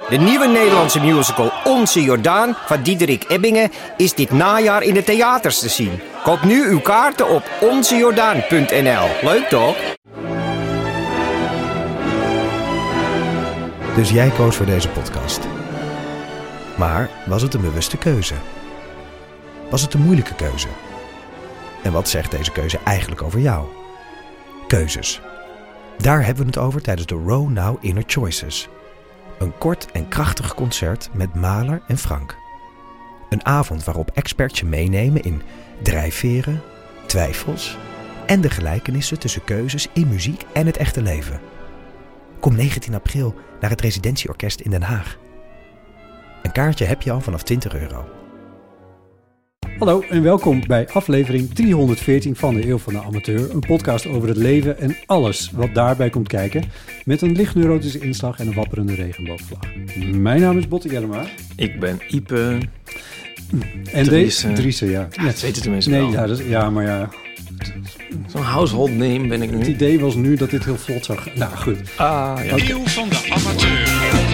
De nieuwe Nederlandse musical Onze Jordaan van Diederik Ebbingen is dit najaar in de theaters te zien. Koop nu uw kaarten op onzejordaan.nl. Leuk toch? Dus jij koos voor deze podcast. Maar was het een bewuste keuze? Was het een moeilijke keuze? En wat zegt deze keuze eigenlijk over jou? Keuzes. Daar hebben we het over tijdens de Row Now Inner Choices. Een kort en krachtig concert met Mahler en Frank. Een avond waarop experts je meenemen in drijfveren, twijfels en de gelijkenissen tussen keuzes in muziek en het echte leven. Kom 19 april naar het Residentieorkest in Den Haag. Een kaartje heb je al vanaf €20. Hallo en welkom bij aflevering 314 van de Eeuw van de Amateur. Een podcast over het leven en alles wat daarbij komt kijken. Met een licht neurotische inslag en een wapperende regenboogvlag. Mijn naam is Botte Jellema. Ik ben Ipe. En Driese, ja. Ja, dat weten de mensen wel. Ja, maar ja. Zo'n household name ben ik nu. Het idee was nu dat dit heel vlot zou gaan. Nou, goed. Ja. Eeuw van de Amateur.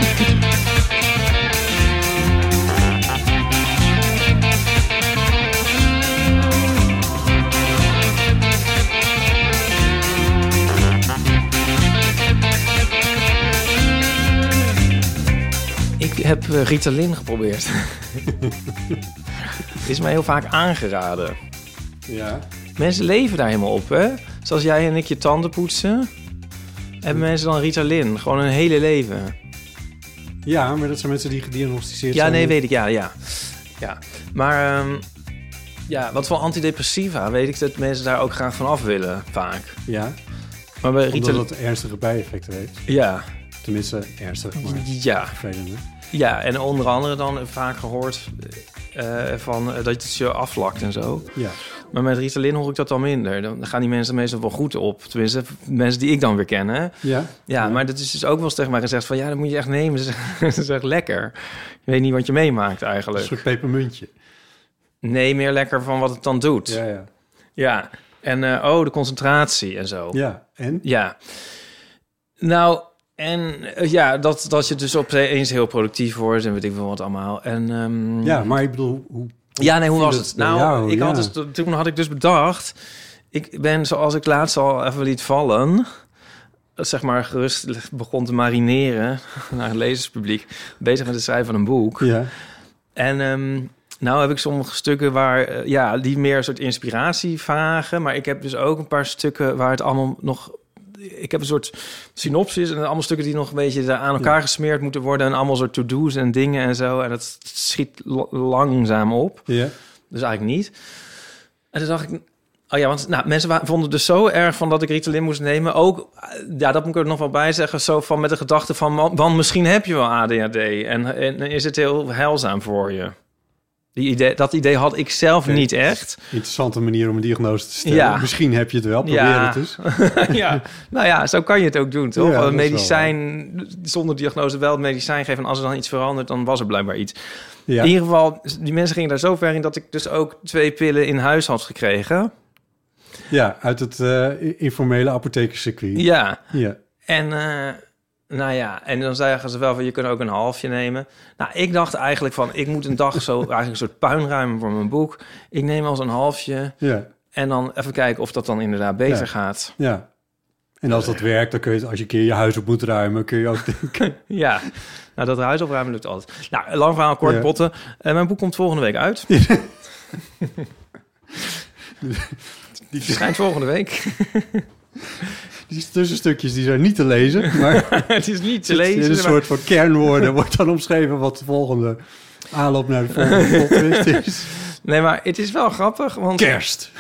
Ik heb Ritalin geprobeerd. Het is mij heel vaak aangeraden. Ja. Mensen leven daar helemaal op, hè? Zoals jij en ik je tanden poetsen, hebben mensen dan Ritalin. Gewoon hun hele leven. Ja, maar dat zijn mensen die gediagnosticeerd Ja, zijn. nee, weet ik. Ja. Maar wat voor antidepressiva weet ik dat mensen daar ook graag van af willen, vaak. Ja, Maar bij omdat Ritalin... het ernstige bijeffecten heeft. Ja. Tenminste, ernstig, maar Ja. vervelend, hè? Ja, en onder andere dan vaak gehoord dat het je afvlakt en zo. Ja. Maar met Ritalin hoor ik dat al minder. Dan gaan die mensen meestal wel goed op. Tenminste, mensen die ik dan weer ken, hè? Ja, maar dat is dus ook wel eens tegen mij gezegd van... ja, dat moet je echt nemen. Dat is echt lekker. Je weet niet wat je meemaakt eigenlijk. Een soort pepermuntje. Nee, meer lekker van wat het dan doet. Ja. Ja. En de concentratie en zo. Ja, en? Ja. Nou... En dat je dus opeens heel productief wordt en weet ik veel wat allemaal. En, ja, maar ik bedoel, hoe was het? Nou, toen had ik dus bedacht... Ik ben, zoals ik laatst al even liet vallen... zeg maar gerust begon te marineren... naar het lezerspubliek... bezig met het schrijven van een boek. Ja. En nou heb ik sommige stukken waar... die meer een soort inspiratie vragen... maar ik heb dus ook een paar stukken waar het allemaal nog... Ik heb een soort synopsis en allemaal stukken die nog een beetje aan elkaar gesmeerd moeten worden en allemaal soort to-do's en dingen en zo. En dat schiet langzaam op. Ja. Dus eigenlijk niet. En toen dacht ik, want mensen vonden het dus zo erg van dat ik Ritalin moest nemen. Ook, dat moet ik er nog wel bij zeggen, zo van met de gedachte van, man, misschien heb je wel ADHD en is het heel heilzaam voor je. Dat idee had ik zelf niet echt. Interessante manier om een diagnose te stellen. Ja. Misschien heb je het wel, probeer het dus. Ja, nou ja, zo kan je het ook doen, toch? Ja, een medicijn, zonder diagnose wel het medicijn geven... en als er dan iets verandert, dan was er blijkbaar iets. Ja. In ieder geval, die mensen gingen daar zo ver in... dat ik dus ook 2 pillen in huis had gekregen. Ja, uit het informele apothekerscircuit. Ja. En... en dan zeggen ze wel van je kunt ook een halfje nemen. Nou, ik dacht eigenlijk van ik moet een dag zo eigenlijk een soort puinruimen voor mijn boek. Ik neem als een halfje en dan even kijken of dat dan inderdaad beter gaat. Ja. En als dat werkt, dan kun je als je een keer je huis op moet ruimen, kun je ook denken. Ja, nou dat huis opruimen lukt altijd. Nou, lang verhaal kort, Botten. Mijn boek komt volgende week uit. Die verschijnt volgende week. Die tussenstukjes die zijn niet te lezen, maar het is niet te lezen. Een soort van kernwoorden wordt dan omschreven wat de volgende aanloop naar de volgende podcast is. Nee, maar het is wel grappig, want... Kerst!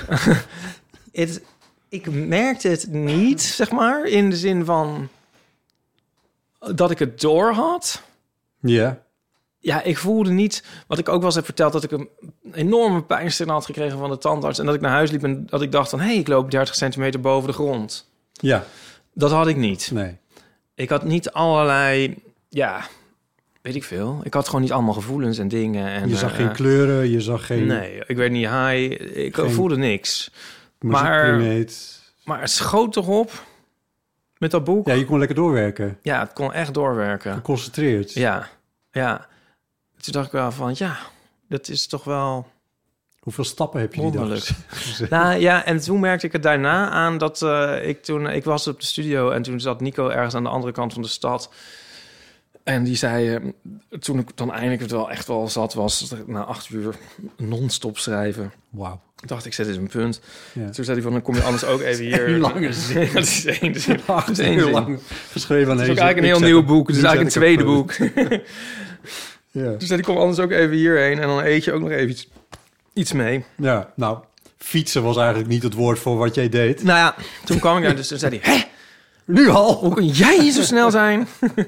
Ik merkte het niet, zeg maar, in de zin van dat ik het door had. Ja. Ja, ik voelde niet, wat ik ook wel eens heb verteld... dat ik een enorme pijnstilling had gekregen van de tandarts... en dat ik naar huis liep en dat ik dacht van... hé, ik loop 30 centimeter boven de grond. Ja. Dat had ik niet. Nee. Ik had niet allerlei... weet ik veel. Ik had gewoon niet allemaal gevoelens en dingen. En, je zag geen kleuren, je zag geen... Nee, ik werd niet high. Ik voelde niks. Maar het schoot toch op met dat boek. Ja, je kon lekker doorwerken. Ja, het kon echt doorwerken. Geconcentreerd. Ja. Ja, toen dacht ik wel van, ja, dat is toch wel Hoeveel stappen heb je die dag? wonderlijk. Nou ja, en toen merkte ik het daarna aan dat ik was op de studio en toen zat Nico ergens aan de andere kant van de stad. En die zei, toen ik dan eindelijk het wel echt wel zat was, na 8 uur non-stop schrijven. Wauw. Ik dacht, ik zet eens een punt. Ja. Toen zei hij van, dan kom je anders ook even hier. Een lange zin. Ja, dat is één zin. Dat is één Heel zin. lang geschreven aan Het is deze. ook eigenlijk een heel nieuw boek. Het is eigenlijk een tweede boek. Ja. Dus ik kom anders ook even hierheen en dan eet je ook nog even iets mee. Ja, nou, fietsen was eigenlijk niet het woord voor wat jij deed. Nou ja, toen kwam ik daar, dus toen zei hij, hè, Nu al? hoe kun jij hier zo snel zijn?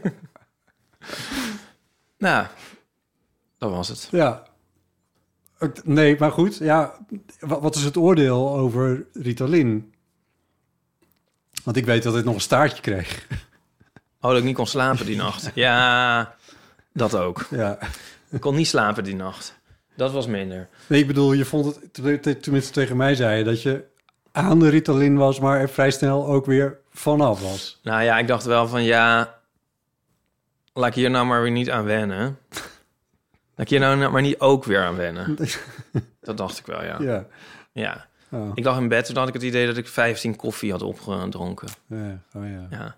Nou, dat was het. Ja. Nee, maar goed. Ja, wat is het oordeel over Ritalin? Want ik weet dat ik nog een staartje kreeg. Oh, dat ik niet kon slapen die nacht. Ja, dat ook. Ja. Ik kon niet slapen die nacht. Dat was minder. Nee, ik bedoel, je vond het, tenminste tegen mij zei je, dat je aan de Ritalin was, maar er vrij snel ook weer vanaf was. Nou ja, ik dacht wel van ja, laat ik hier nou maar weer niet aan wennen. Laat ik hier nou maar niet ook weer aan wennen. Dat dacht ik wel, ja. Ja. Ja. Oh. Ik lag in bed, toen had ik het idee dat ik 15 koffie had opgedronken. Ja. Oh ja. Ja.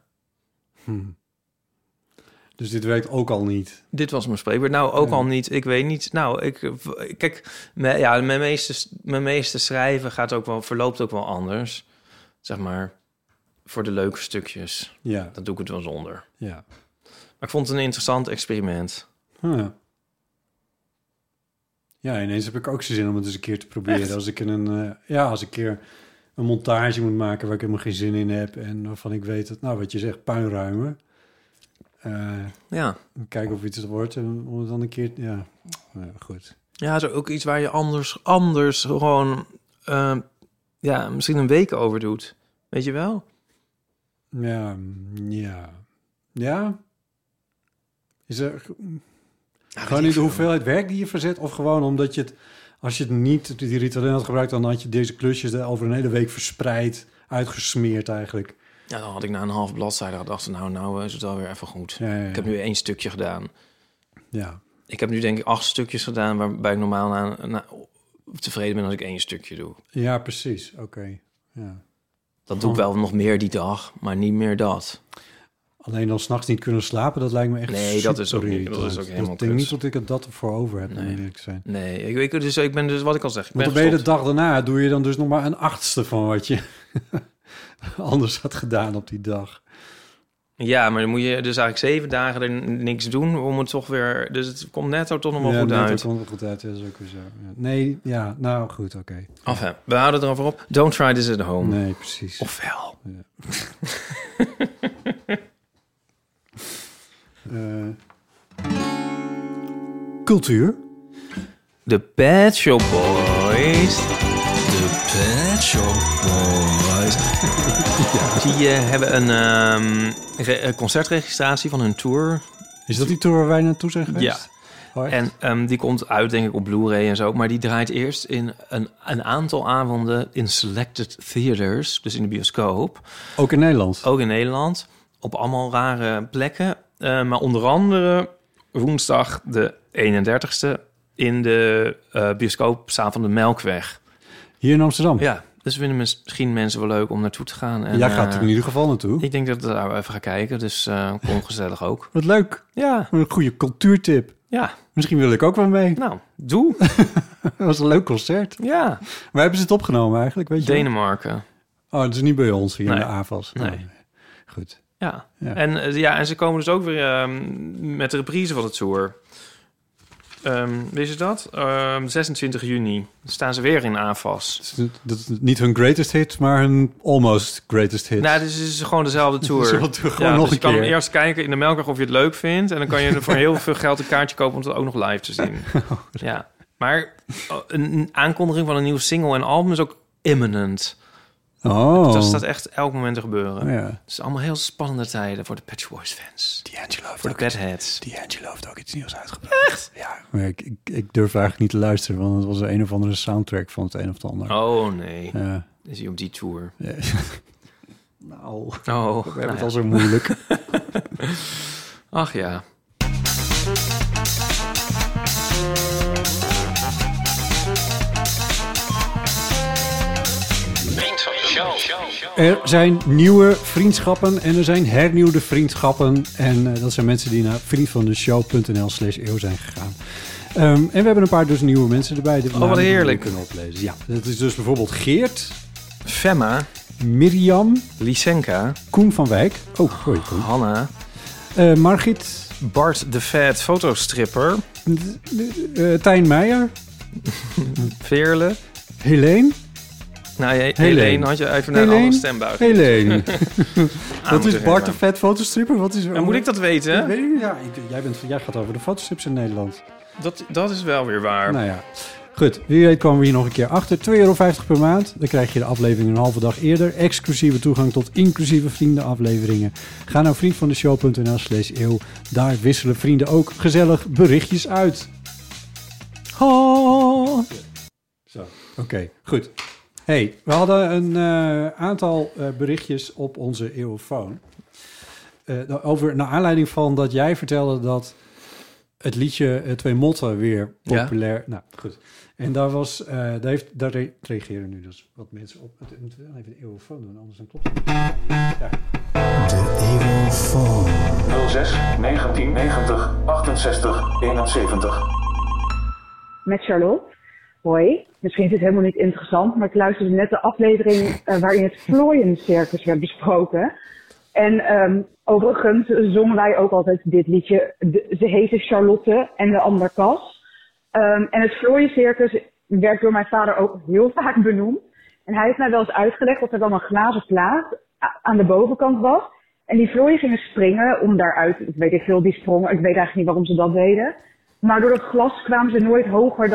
Dus dit werkt ook al niet. Dit was mijn spreekwoord. Nou, ook al niet. Ik weet niet. Nou, kijk, mijn meeste schrijven verloopt ook wel anders. Zeg maar, voor de leuke stukjes. Ja. Dat doe ik het wel zonder. Ja. Maar ik vond het een interessant experiment. Huh. Ja, ineens heb ik ook zin om het eens een keer te proberen. Echt? Als ik als ik een keer een montage moet maken waar ik helemaal geen zin in heb en waarvan ik weet dat, nou, wat je zegt, puinruimen. Ja. Kijken of iets wordt en om het dan een keer, ja, goed. Ja, het is ook iets waar je anders gewoon, misschien een week over doet. Weet je wel? Ja. Is er gewoon niet de hoeveelheid werk die je verzet, of gewoon omdat je het, als je het niet die Ritalin had gebruikt, dan had je deze klusjes er over een hele week verspreid, uitgesmeerd eigenlijk. Ja, dan had ik na een half bladzijde gedacht, nou is het alweer even goed. Ja. Ik heb nu 1 stukje gedaan. Ja. Ik heb nu denk ik 8 stukjes gedaan, waarbij ik normaal tevreden ben als ik 1 stukje doe. Ja, precies. Oké. Ja. Dat doe ik wel nog meer die dag, maar niet meer dat. Alleen dan 's nachts niet kunnen slapen, dat lijkt me echt Nee, dat is ook super niet- dat is ook irritant. helemaal Ik denk kut. niet dat ik het dat ervoor over heb, om Nee. eerlijk te zijn. Nee, ik ben dus wat ik al zeg. Ik Want ben dan ben je de gestopt. dag daarna, doe je dan dus nog maar een 8ste van wat je anders had gedaan op die dag. Ja, maar dan moet je dus eigenlijk 7 dagen er niks doen om het toch weer... Dus het komt netto toch nog wel goed net, uit. dat komt wel goed uit, ja, dat is ook weer zo. Ja. Nee, ja, nou goed, oké. Enfin, we houden het erover op. Don't try this at home. Nee, precies. Ofwel. Cultuur. De Pet Shop Boys. De Pet Shop Boys. Die hebben een concertregistratie van hun tour. Is dat die tour waar wij naartoe zijn geweest? Ja. Oh, echt? En die komt uit, denk ik, op Blu-ray en zo. Maar die draait eerst in een aantal avonden in selected theaters. Dus in de bioscoop. Ook in Nederland? Ook in Nederland. Op allemaal rare plekken. Maar onder andere woensdag de 31ste in de bioscoopzaal van de Melkweg. Hier in Amsterdam? Ja, dus vinden misschien mensen wel leuk om naartoe te gaan. En, Jij gaat er in ieder geval naartoe. Ik denk dat ik daar even ga kijken, dus kom gezellig ook. Wat leuk. Ja, Een goede cultuurtip. ja. Misschien wil ik ook wel mee. Nou, doe. Dat was een leuk concert. Ja, Waar hebben ze het opgenomen eigenlijk? Weet je wel? Denemarken. Oh, dat is niet bij ons hier Nee. in de AFAS. Nee. Oh, goed. Ja. Ja. En ze komen dus ook weer met de reprise van het tour. Wist je dat? 26 juni staan ze weer in AFAS. Dat is niet hun greatest hit, maar hun almost greatest hit. Nou, dus het is gewoon dezelfde tour. Dezelfde tour, gewoon nog dus een je kan keer. eerst kijken in de Melkweg of je het leuk vindt. En dan kan je er voor heel veel geld een kaartje kopen om het ook nog live te zien. Ja. Maar een aankondiging van een nieuwe single en album is ook imminent. Oh. Dat staat echt elk moment te gebeuren. Ja. Het is allemaal heel spannende tijden voor de Pet Shop Boys fans. D'Angelo heeft Voor de Petheads. D'Angelo heeft ook iets nieuws uitgebracht. Echt? Ja, maar ik durf eigenlijk niet te luisteren, want het was een of andere soundtrack van het een of het ander. Oh nee, Ja. is hij op die tour? Ja. Nou, Oh, we hebben het al zo moeilijk. Ach ja. Er zijn nieuwe vriendschappen en er zijn hernieuwde vriendschappen. En dat zijn mensen die naar vriendvandeshow.nl/eeuw zijn gegaan. En we hebben een paar dus nieuwe mensen erbij. Die wat heerlijk. Kunnen oplezen. Ja, dat is dus bijvoorbeeld Geert, Femma, Mirjam, Lysenka, Koen van Wijk. Oh, hoi Koen. Hanna, Margit, Bart de Vet, fotostripper, Tijn Meijer, Veerle. Helene. Nou, Helene had je even naar een andere stembuis. Helene. Wat is Bart de hebben. Vet fotostripper? Wat is En moet ik dat weten? Weet ik, ja, jij gaat over de fotostrips in Nederland. Dat is wel weer waar. Nou ja. Goed, wie weet komen we hier nog een keer achter. €2,50 per maand. Dan krijg je de aflevering een halve dag eerder. Exclusieve toegang tot inclusieve vriendenafleveringen. Ga naar vriendvandeshow.nl/eeuw. Daar wisselen vrienden ook gezellig berichtjes uit. Oh. Zo, oké, goed. Hey, we hadden een aantal berichtjes op onze eeuwfoon. Naar aanleiding van dat jij vertelde dat het liedje Twee Motten weer populair... Ja. Nou, goed. En daar reageren nu dus wat mensen op. We moeten wel even de eeuwfoon doen, anders dan klopt het niet. Ja. De eeuwfoon. 06 1990 68 71. Met Charlotte. Hoi. Misschien is het helemaal niet interessant, maar ik luisterde net de aflevering waarin het Vlooiencircus werd besproken. En overigens zongen wij ook altijd dit liedje. Ze heette Charlotte en de ander Cas. En het Vlooiencircus werd door mijn vader ook heel vaak benoemd. En hij heeft mij wel eens uitgelegd dat er dan een glazen plaat aan de bovenkant was. En die vlooien gingen springen om daaruit, weet ik veel, die sprongen. Ik weet eigenlijk niet waarom ze dat deden. Maar door het glas kwamen ze nooit hoger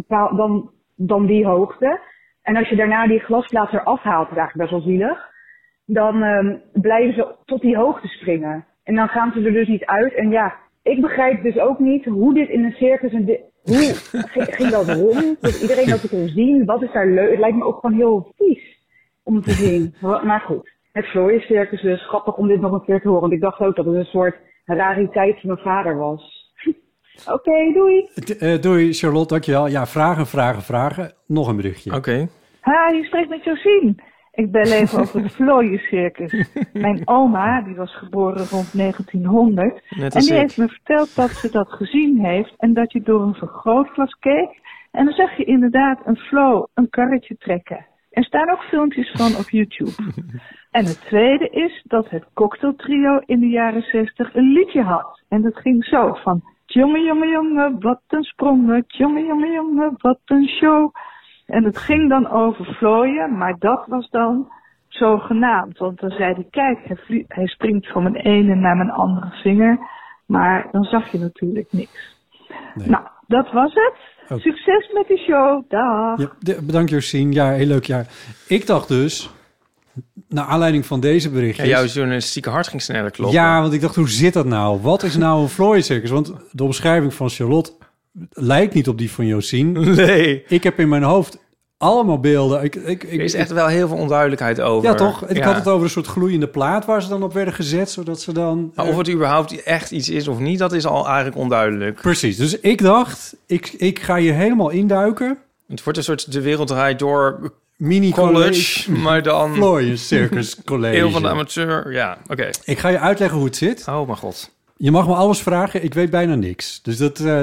dan die hoogte. En als je daarna die glasplaat eraf haalt, dat is eigenlijk best wel zielig, dan blijven ze tot die hoogte springen. En dan gaan ze er dus niet uit. En ja, ik begrijp dus ook niet hoe dit in een circus... Hoe ging dat rond? Dus iedereen dat te kunnen zien. Wat is daar leuk? Het lijkt me ook gewoon heel vies om te zien. Maar goed, het Vlooiencircus dus. Grappig om dit nog een keer te horen. Want ik dacht ook dat het een soort rariteit van mijn vader was. Oké, doei. Doei Charlotte, dankjewel. Ja, vragen. Nog een berichtje. Oké. Hi, je spreekt met Josien. Ik bel even over het Vlooiencircus. Mijn oma, die was geboren rond 1900. En die heeft me verteld dat ze dat gezien heeft. En dat je door een vergrootglas keek. En dan zag je inderdaad een vloo, een karretje trekken. Er staan ook filmpjes van op YouTube. En het tweede is dat het cocktailtrio in de jaren 60 een liedje had. En dat ging zo van... Jonge, jonge, jonge, wat een sprongen. Jonge, jonge, jonge, wat een show. En het ging dan over vlooien, maar dat was dan zogenaamd. Want dan zei hij, kijk, hij springt van mijn ene naar mijn andere vinger. Maar dan zag je natuurlijk niks. Nee. Nou, dat was het. Oh. Succes met de show. Dag. Ja, bedankt Josien. Ja, heel leuk. Ja. Ik dacht dus, naar aanleiding van deze berichtjes... Ja, jouw journalistieke hart ging sneller kloppen. Ja, want ik dacht, hoe zit dat nou? Wat is nou een Vlooiencircus? Want de omschrijving van Charlotte lijkt niet op die van Josien. Nee. Ik heb in mijn hoofd allemaal beelden. Er is echt wel heel veel onduidelijkheid over. Ja, toch? Ik had het over een soort gloeiende plaat waar ze dan op werden gezet, zodat ze dan... Maar of het überhaupt echt iets is of niet, dat is al eigenlijk onduidelijk. Precies. Dus ik dacht, ik ga hier helemaal induiken. Het wordt een soort De Wereld Draait Door... Mini-college, maar dan... Vlooiencircus college. Eeuw van de amateur, ja, oké. Ik ga je uitleggen hoe het zit. Oh, mijn god. Je mag me alles vragen, ik weet bijna niks. Dus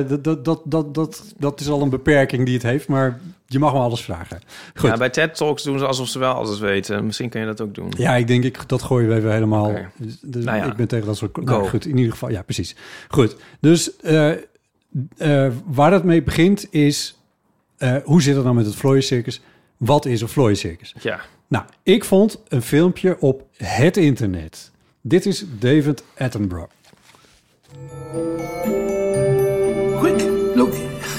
dat is al een beperking die het heeft, maar je mag me alles vragen. Goed. Ja, bij TED Talks doen ze alsof ze wel alles weten. Misschien kun je dat ook doen. Ja, ik denk, dat gooien we even helemaal... Okay. Dus nou ja, ik ben tegen dat soort... Nou, goed, in ieder geval, ja, precies. Goed, dus waar het mee begint is... hoe zit het nou met het Vlooiencircus? Wat is een Vlooiencircus? Ja. Nou, ik vond een filmpje op het internet. Dit is David Attenborough. Quick, look.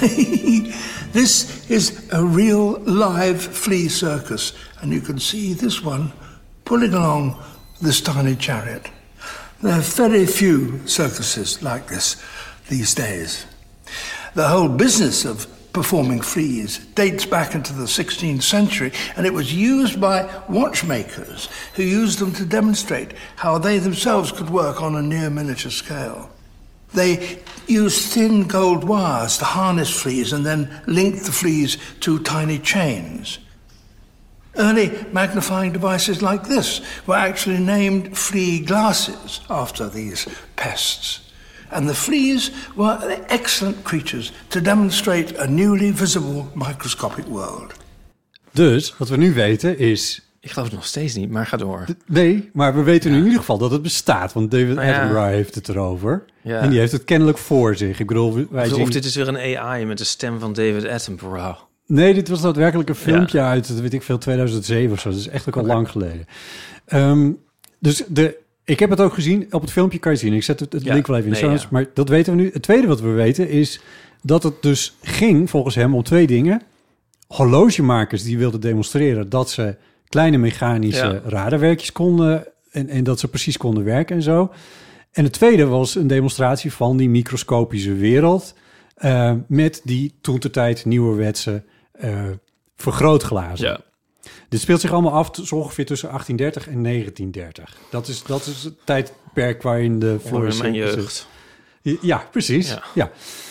This is a real live flea circus. And you can see this one pulling along this tiny chariot. There are very few circuses like this these days. The whole business of performing fleas dates back into the 16th century, and it was used by watchmakers who used them to demonstrate how they themselves could work on a near miniature scale. They used thin gold wires to harness fleas and then link the fleas to tiny chains. Early magnifying devices like this were actually named flea glasses after these pests. And the fleas were excellent creatures to demonstrate a newly visible microscopic world. Dus, wat we nu weten is... Ik geloof het nog steeds niet, maar ga door. Nee, maar we weten nu in ieder geval dat het bestaat. Want David Attenborough heeft het erover. Ja. En die heeft het kennelijk voor zich. Ik bedoel, Of dit is weer een AI met de stem van David Attenborough. Nee, dit was daadwerkelijk een filmpje uit, weet ik veel, 2007 of zo. Dat is echt ook al lang geleden. Dus ik heb het ook gezien. Op het filmpje kan je zien. Ik zet het link wel even in de show notes. Maar dat weten we nu. Het tweede wat we weten is dat het dus ging, volgens hem, om 2 dingen. Horlogemakers die wilden demonstreren dat ze kleine mechanische radarwerkjes konden en dat ze precies konden werken en zo. En het tweede was een demonstratie van die microscopische wereld met die toentertijd nieuwerwetse vergrootglazen. Ja. Dit speelt zich allemaal af zo ongeveer tussen 1830 en 1930. Dat is het tijdperk waarin de Florence... mijn jeugd. Ja, precies. Ja.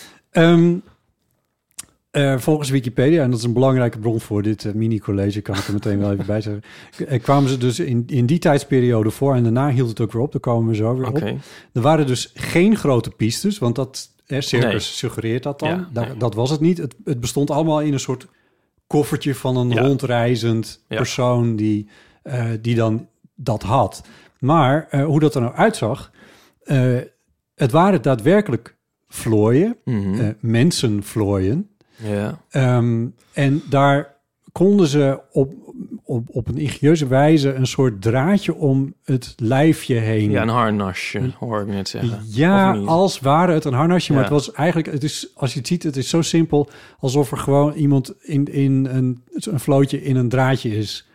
Volgens Wikipedia, en dat is een belangrijke bron voor dit mini-college, kan ik er meteen wel even bij zeggen, kwamen ze dus in die tijdsperiode voor en daarna hield het ook weer op. Daar komen we zo weer op. Er waren dus geen grote pistes, want dat circus suggereert dat dan. Dat was het niet. Het bestond allemaal in een soort koffertje van een rondreizend persoon die dan dat had. Maar hoe dat er nou uitzag, het waren daadwerkelijk vlooien, mensenvlooien. Ja. En daar konden ze op een ingenieuze wijze een soort draadje om het lijfje heen. Ja, een harnasje, hoor ik net zeggen. Ja, als ware het een harnasje, maar het was eigenlijk, het is, als je het ziet, het is zo simpel alsof er gewoon iemand in een vlootje in een draadje is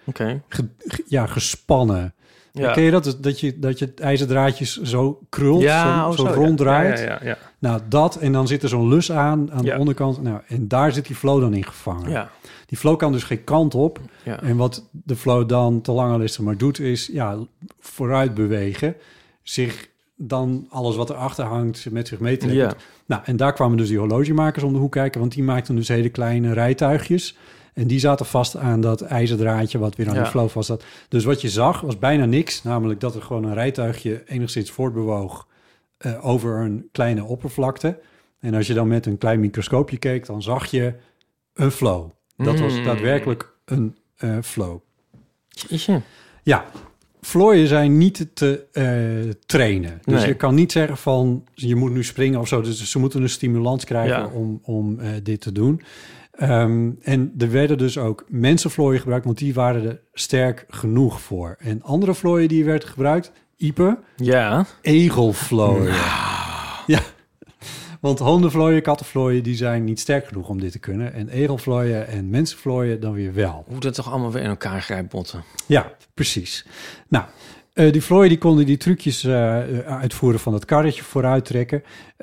gespannen. Ja. Ken je dat je het ijzerdraadjes zo krult, zo ronddraait? Ja. Nou, dat en dan zit er zo'n lus aan de onderkant. Nou, en daar zit die flow dan in gevangen. Ja. Die flow kan dus geen kant op. Ja. En wat de flow dan te lange listen maar doet, is vooruit bewegen. Zich dan alles wat erachter hangt met zich meetrekken. Ja. Nou, en daar kwamen dus die horlogemakers om de hoek kijken, want die maakten dus hele kleine rijtuigjes. En die zaten vast aan dat ijzerdraadje wat weer aan de flow vast zat. Dus wat je zag was bijna niks. Namelijk dat er gewoon een rijtuigje enigszins voortbewoog over een kleine oppervlakte. En als je dan met een klein microscoopje keek, dan zag je een flow. Dat was daadwerkelijk een flow. Ja, vlooien zijn niet te trainen. Dus je kan niet zeggen van, je moet nu springen of zo. Dus ze moeten een stimulans krijgen om dit te doen. En er werden dus ook mensenvlooien gebruikt, want die waren er sterk genoeg voor. En andere vlooien die werden gebruikt, Ipe, egelvlooien. Ja, want hondenvlooien, kattenvlooien, die zijn niet sterk genoeg om dit te kunnen. En egelvlooien en mensenvlooien dan weer wel. Hoe dat toch allemaal weer in elkaar grijpt botten. Ja, precies. Nou, die vlooien die konden die trucjes uitvoeren van het karretje vooruit trekken.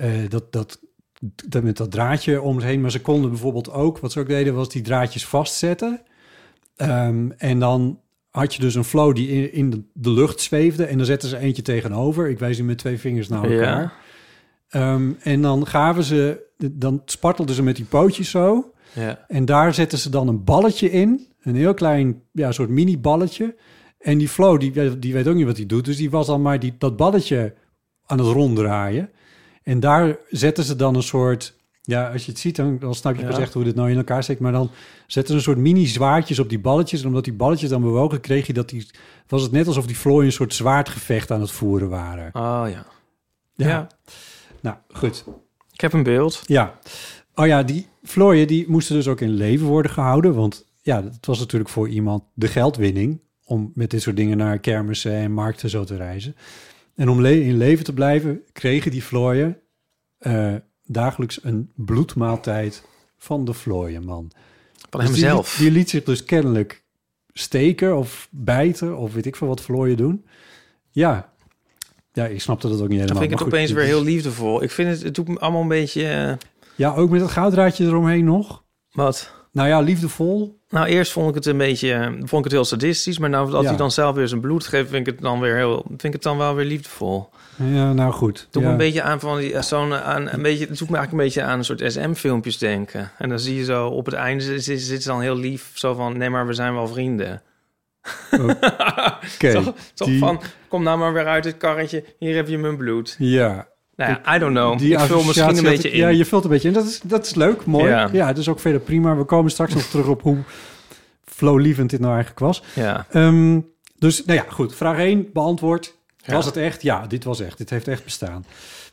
Met dat draadje om het heen. Maar ze konden bijvoorbeeld ook, wat ze ook deden, was die draadjes vastzetten. En dan had je dus een flow die in de lucht zweefde. En dan zetten ze eentje tegenover. Ik wijs nu met 2 vingers naar elkaar. En dan spartelden ze met die pootjes zo. Ja. En daar zetten ze dan een balletje in. Een heel klein, soort mini-balletje. En die flow, die weet ook niet wat hij doet. Dus die was dan maar dat balletje aan het ronddraaien. En daar zetten ze dan een soort... Ja, als je het ziet, dan snap je pas echt hoe dit nou in elkaar steekt. Maar dan zetten ze een soort mini-zwaardjes op die balletjes. En omdat die balletjes dan bewogen, kreeg je was het net alsof die vlooien een soort zwaardgevecht aan het voeren waren. Oh ja. Nou, goed. Ik heb een beeld. Ja. Oh ja, die vlooien die moesten dus ook in leven worden gehouden. Want het was natuurlijk voor iemand de geldwinning om met dit soort dingen naar kermissen en markten zo te reizen. En om in leven te blijven, kregen die vlooien dagelijks een bloedmaaltijd van de vlooienman. Van hemzelf. Die liet zich dus kennelijk steken of bijten of weet ik veel wat vlooien doen. Ja, ik snapte dat ook niet helemaal. Dan vind ik het opeens weer heel liefdevol. Ik vind het doet me allemaal een beetje... Ja, ook met het gouddraadje eromheen nog. Wat? Nou ja, liefdevol. Nou, eerst vond ik het heel sadistisch, maar nou als hij dan zelf weer zijn bloed geeft, vind ik het dan wel weer liefdevol. Ja, nou goed. Het doet me een beetje aan van het doet me eigenlijk een beetje aan een soort SM-filmpjes denken. En dan zie je zo op het einde zit ze dan heel lief zo van, nee, maar we zijn wel vrienden. Oké. Toch van, kom nou maar weer uit het karretje. Hier heb je mijn bloed. Ja. Nou ja, I don't know. Die ik vul misschien een beetje in. Ja, je vult een beetje in. Dat is leuk, mooi. Ja, dat is ook verder prima. We komen straks nog terug op hoe flowlievend dit nou eigenlijk was. Ja. Dus, nou ja, goed. Vraag 1 beantwoord. Was het echt? Ja, dit was echt. Dit heeft echt bestaan.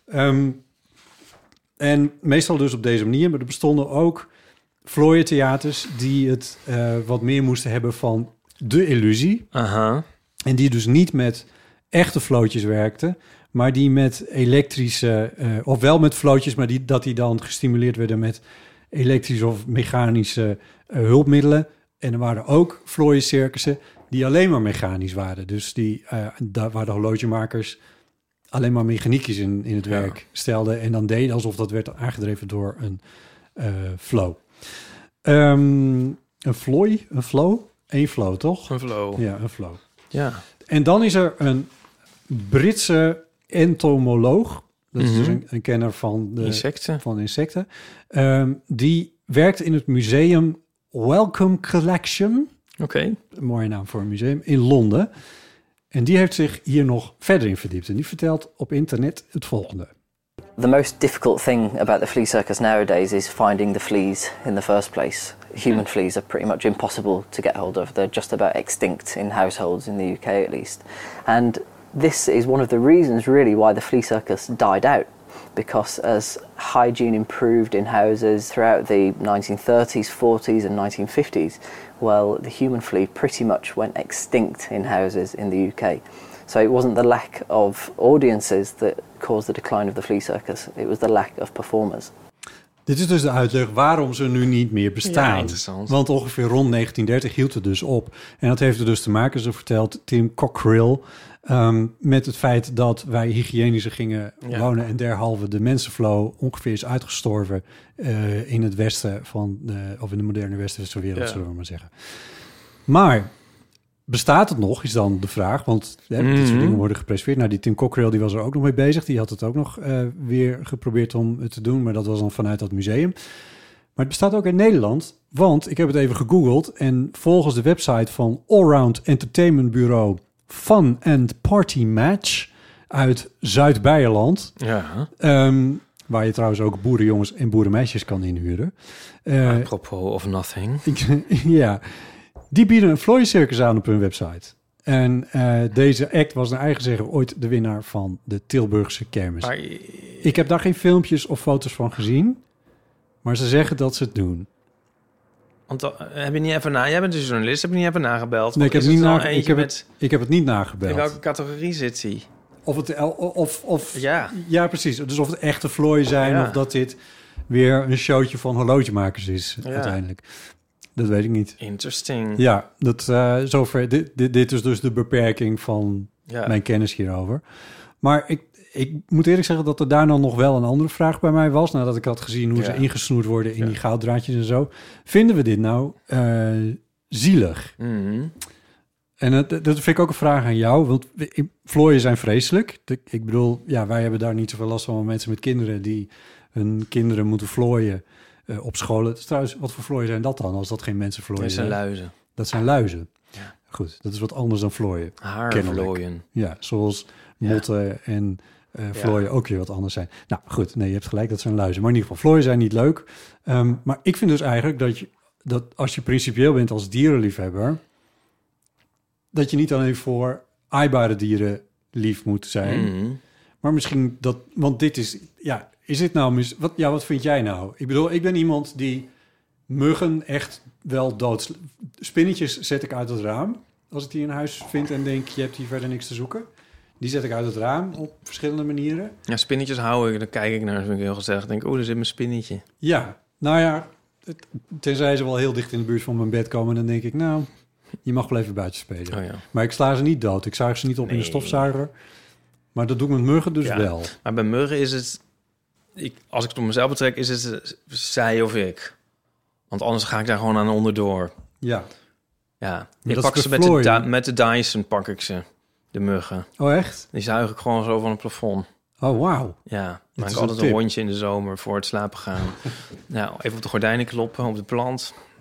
En meestal dus op deze manier. Maar er bestonden ook vlooientheaters die het wat meer moesten hebben van de illusie. Aha. En die dus niet met echte flootjes werkten, maar die met elektrische, of wel met flootjes, maar dat die dan gestimuleerd werden met elektrische of mechanische hulpmiddelen. En er waren ook vlooiencircussen die alleen maar mechanisch waren. Dus daar waar de horlogemakers alleen maar mechaniekjes in het werk stelden en dan deden alsof dat werd aangedreven door een flow. Een flow? Een flow, toch? Een flow. Ja, een flow. Ja. En dan is er een Britse entomoloog. Dat is dus een kenner van insecten. Die werkt in het museum Wellcome Collection. Oké. Een mooie naam voor een museum in Londen. En die heeft zich hier nog verder in verdiept. En die vertelt op internet het volgende. The most difficult thing about the flea circus nowadays is finding the fleas in the first place. Human fleas are pretty much impossible to get hold of. They're just about extinct in households in the UK at least. And this is one of the reasons really why the flea circus died out. Because as hygiene improved in houses throughout the 1930s, 40s and 1950s, well, the human flea pretty much went extinct in houses in the UK. So it wasn't the lack of audiences that caused the decline of the flea circus. It was the lack of performers. Dit is dus de uitleg waarom ze nu niet meer bestaan. Ja, interessant. Want ongeveer rond 1930 hield het dus op. En dat heeft er dus te maken, zo vertelt Tim Cockerill, met het feit dat wij hygiënischer gingen wonen en derhalve de mensenflow ongeveer is uitgestorven in het westen of in de moderne westerse wereld, zullen we maar zeggen. Maar bestaat het nog, is dan de vraag. Want dit soort dingen worden gepreserveerd. Nou, die Tim Cockerill die was er ook nog mee bezig. Die had het ook nog weer geprobeerd om het te doen. Maar dat was dan vanuit dat museum. Maar het bestaat ook in Nederland. Want ik heb het even gegoogeld. En volgens de website van Allround Entertainment Bureau Fun and Party Match uit Zuid-Beierland. Ja. Waar je trouwens ook boerenjongens en boerenmeisjes kan inhuren. Apropos of nothing. Ja. Die bieden een vlooiencircus aan op hun website. En deze act was naar eigen zeggen ooit de winnaar van de Tilburgse kermis. Maar ik heb daar geen filmpjes of foto's van gezien. Maar ze zeggen dat ze het doen. Want heb je niet even jij bent een journalist, heb je niet even nagebeld? Nee, ik heb het niet nagebeld. In welke categorie zit hij? Ja, precies. Dus of het echte vlooien zijn of dat dit weer een showtje van horlogemakers is uiteindelijk. Dat weet ik niet. Interesting. Ja, zover. Dit is dus de beperking van mijn kennis hierover. Maar ik moet eerlijk zeggen dat er daar dan nog wel een andere vraag bij mij was. Nadat ik had gezien hoe ze ingesnoerd worden in die gouddraadjes en zo. Vinden we dit nou zielig? Mm-hmm. En dat vind ik ook een vraag aan jou. Want vlooien zijn vreselijk. Ik bedoel, wij hebben daar niet zoveel last van. Mensen met kinderen die hun kinderen moeten vlooien op scholen. Dus trouwens, wat voor vlooien zijn dat dan? Als dat geen mensenvlooien zijn? Dat zijn luizen. Dat zijn luizen. Ja. Goed, dat is wat anders dan vlooien. Haarvlooien. Ja, zoals motten en vlooien ook weer wat anders zijn. Nou goed, nee, je hebt gelijk, dat zijn luizen. Maar in ieder geval, vlooien zijn niet leuk. Maar ik vind dus eigenlijk dat als je principieel bent als dierenliefhebber, dat je niet alleen voor aaibare dieren lief moet zijn. Mm-hmm. Maar misschien want dit is, is dit nou... Wat vind jij nou? Ik bedoel, ik ben iemand die muggen echt wel dood... Spinnetjes zet ik uit het raam als ik die in huis vind en denk, je hebt hier verder niks te zoeken. Die zet ik uit het raam op verschillende manieren. Ja, spinnetjes hou ik, dan kijk ik naar, dat vind ik heel gezellig. Denk, er zit mijn spinnetje. Ja, nou ja, tenzij ze wel heel dicht in de buurt van mijn bed komen, dan denk ik, nou, je mag wel even buiten spelen. Oh ja. Maar ik sla ze niet dood. Ik zuig ze niet op in de stofzuiger. Maar dat doe ik met muggen dus wel. Maar bij muggen is het... als ik het op mezelf betrek, is het zij of ik. Want anders ga ik daar gewoon aan onderdoor. Ja. Ja. Ik pak ze met de Dyson, pak ik ze. De muggen. Oh, echt? Die zuig ik gewoon zo van het plafond. Oh, wauw. Ja. Maak ik altijd een rondje in de zomer voor het slapen gaan. Nou, even op de gordijnen kloppen, op de plant.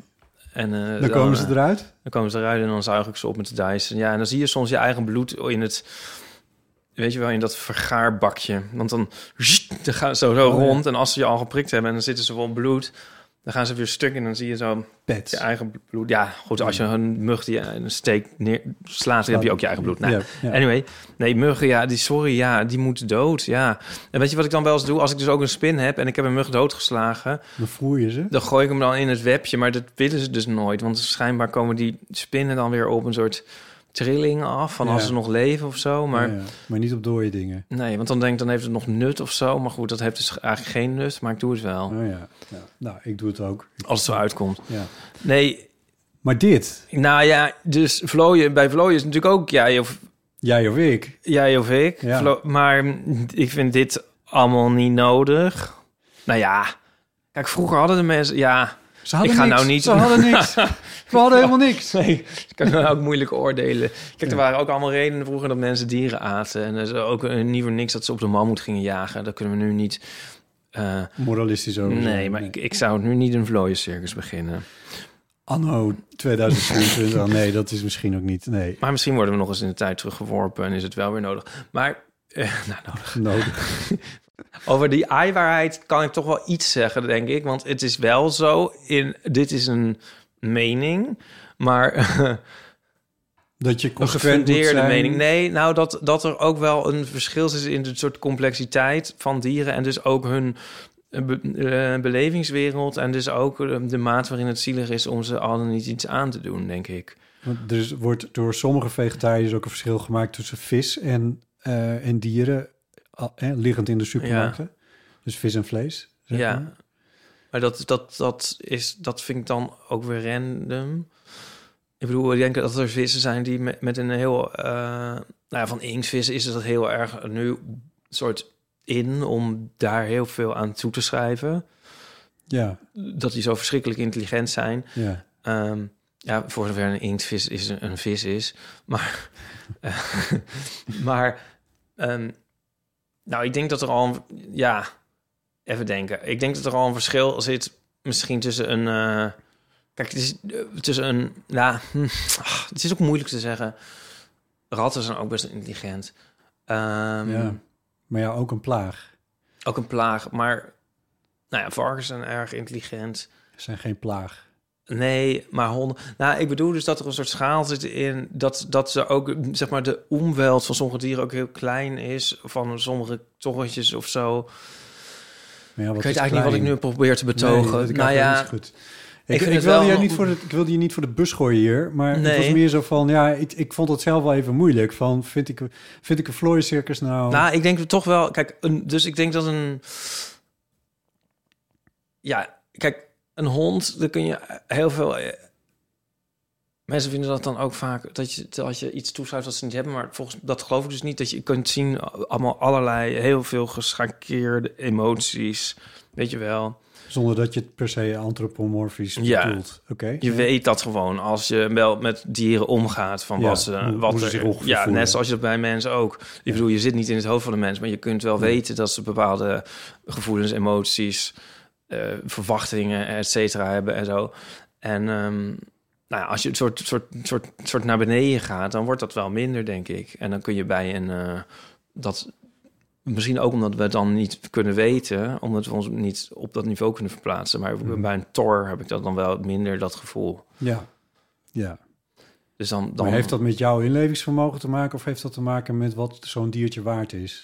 En Dan komen ze eruit? Dan komen ze eruit en dan zuig ik ze op met de Dyson. Ja, en dan zie je soms je eigen bloed in het... Weet je wel, in dat vergaarbakje. Want dan gaan ze zo rond. En als ze je al geprikt hebben en dan zitten ze vol bloed... dan gaan ze weer stuk en dan zie je zo je eigen bloed. Ja, goed, als je een mug die een steek slaat... dan heb je ook je eigen bloed. Nou, Anyway, nee, muggen, die moeten dood, ja. En weet je wat ik dan wel eens doe? Als ik dus ook een spin heb en ik heb een mug doodgeslagen... Dan voer je ze? Dan gooi ik hem dan in het webje, maar dat willen ze dus nooit. Want schijnbaar komen die spinnen dan weer op een soort... trilling af van als ze nog leven of zo, maar maar niet op dode dingen. Nee, want dan heeft het nog nut of zo, maar goed, dat heeft dus eigenlijk geen nut, maar ik doe het wel. Oh ja. Nou, ik doe het ook. Als het zo uitkomt. Ja. Nee. Maar dit? Nou ja, dus bij vlooien is natuurlijk ook jij of ik. Jij of ik. Ja. Maar ik vind dit allemaal niet nodig. Nou ja, kijk, vroeger hadden de mensen, Ze hadden niks. We hadden helemaal niks. Nee, ik kan nou ook moeilijk oordelen. Kijk, er waren ook allemaal redenen vroeger dat mensen dieren aten. En er is ook niet voor niks dat ze op de mammoet gingen jagen. Dat kunnen we nu niet... moralistisch over zijn. Nee, maar ik zou nu niet een vlooiencircus beginnen. Anno 2023, nee, dat is misschien ook niet. Nee. Maar misschien worden we nog eens in de tijd teruggeworpen en is het wel weer nodig. Maar, nodig. Over die aaibaarheid kan ik toch wel iets zeggen, denk ik. Want het is wel zo, dit is een mening, maar... dat je consequent moet zijn. Mening. Nee, nou dat er ook wel een verschil is in de soort complexiteit van dieren... en dus ook hun belevingswereld... en dus ook de maat waarin het zielig is om ze al niet iets aan te doen, denk ik. Want er wordt door sommige vegetariërs ook een verschil gemaakt tussen vis en dieren... liggend in de supermarkten. Ja. Dus vis en vlees. Ja, maar dat vind ik dan ook weer random. Ik bedoel, ik denk dat er vissen zijn die met een heel... van inktvissen is het heel erg nu soort in... om daar heel veel aan toe te schrijven. Ja. Dat die zo verschrikkelijk intelligent zijn. Ja. Voor zover een inktvis een vis is. Maar... Nou, ik denk dat er al even denken. Ik denk dat er al een verschil zit misschien tussen een... kijk, het is tussen een... het is ook moeilijk te zeggen. Ratten zijn ook best intelligent. Maar ook een plaag. Ook een plaag, maar... Nou ja, varkens zijn erg intelligent. Ze zijn geen plaag. Nee, maar honden... Nou, ik bedoel dus dat er een soort schaal zit in... dat ze ook, zeg maar, de omveld van sommige dieren ook heel klein is. Van sommige torretjes of zo. Ja, ik weet eigenlijk niet wat ik nu probeer te betogen. Nee, nou ja, niet goed. Ik wilde je niet voor de bus gooien hier. Maar het was meer zo van... Ja, ik vond het zelf wel even moeilijk. Van, vind ik een vlooiencircus nou... Nou, ik denk toch wel... Kijk, dus ik denk dat een... Ja, kijk... Een hond, daar kun je heel veel... Mensen vinden dat dan ook vaak... dat je iets toeschrijft wat ze niet hebben... maar dat geloof ik dus niet. Dat je kunt zien allemaal allerlei... heel veel geschakeerde emoties. Weet je wel. Zonder dat je het per se antropomorfisch bedoelt. Okay. Je weet dat gewoon als je wel met dieren omgaat... van wat ze zich ongeveer voelen. Net zoals je dat bij mensen ook. Ik bedoel, je zit niet in het hoofd van de mens... maar je kunt wel weten dat ze bepaalde gevoelens, emoties... verwachtingen, et cetera, hebben en zo. En als je het soort naar beneden gaat... dan wordt dat wel minder, denk ik. En dan kun je bij dat... Misschien ook omdat we het dan niet kunnen weten... omdat we ons niet op dat niveau kunnen verplaatsen. Maar bij een tor heb ik dat dan wel minder, dat gevoel. Ja. Dus dan... Maar heeft dat met jouw inlevingsvermogen te maken... of heeft dat te maken met wat zo'n diertje waard is?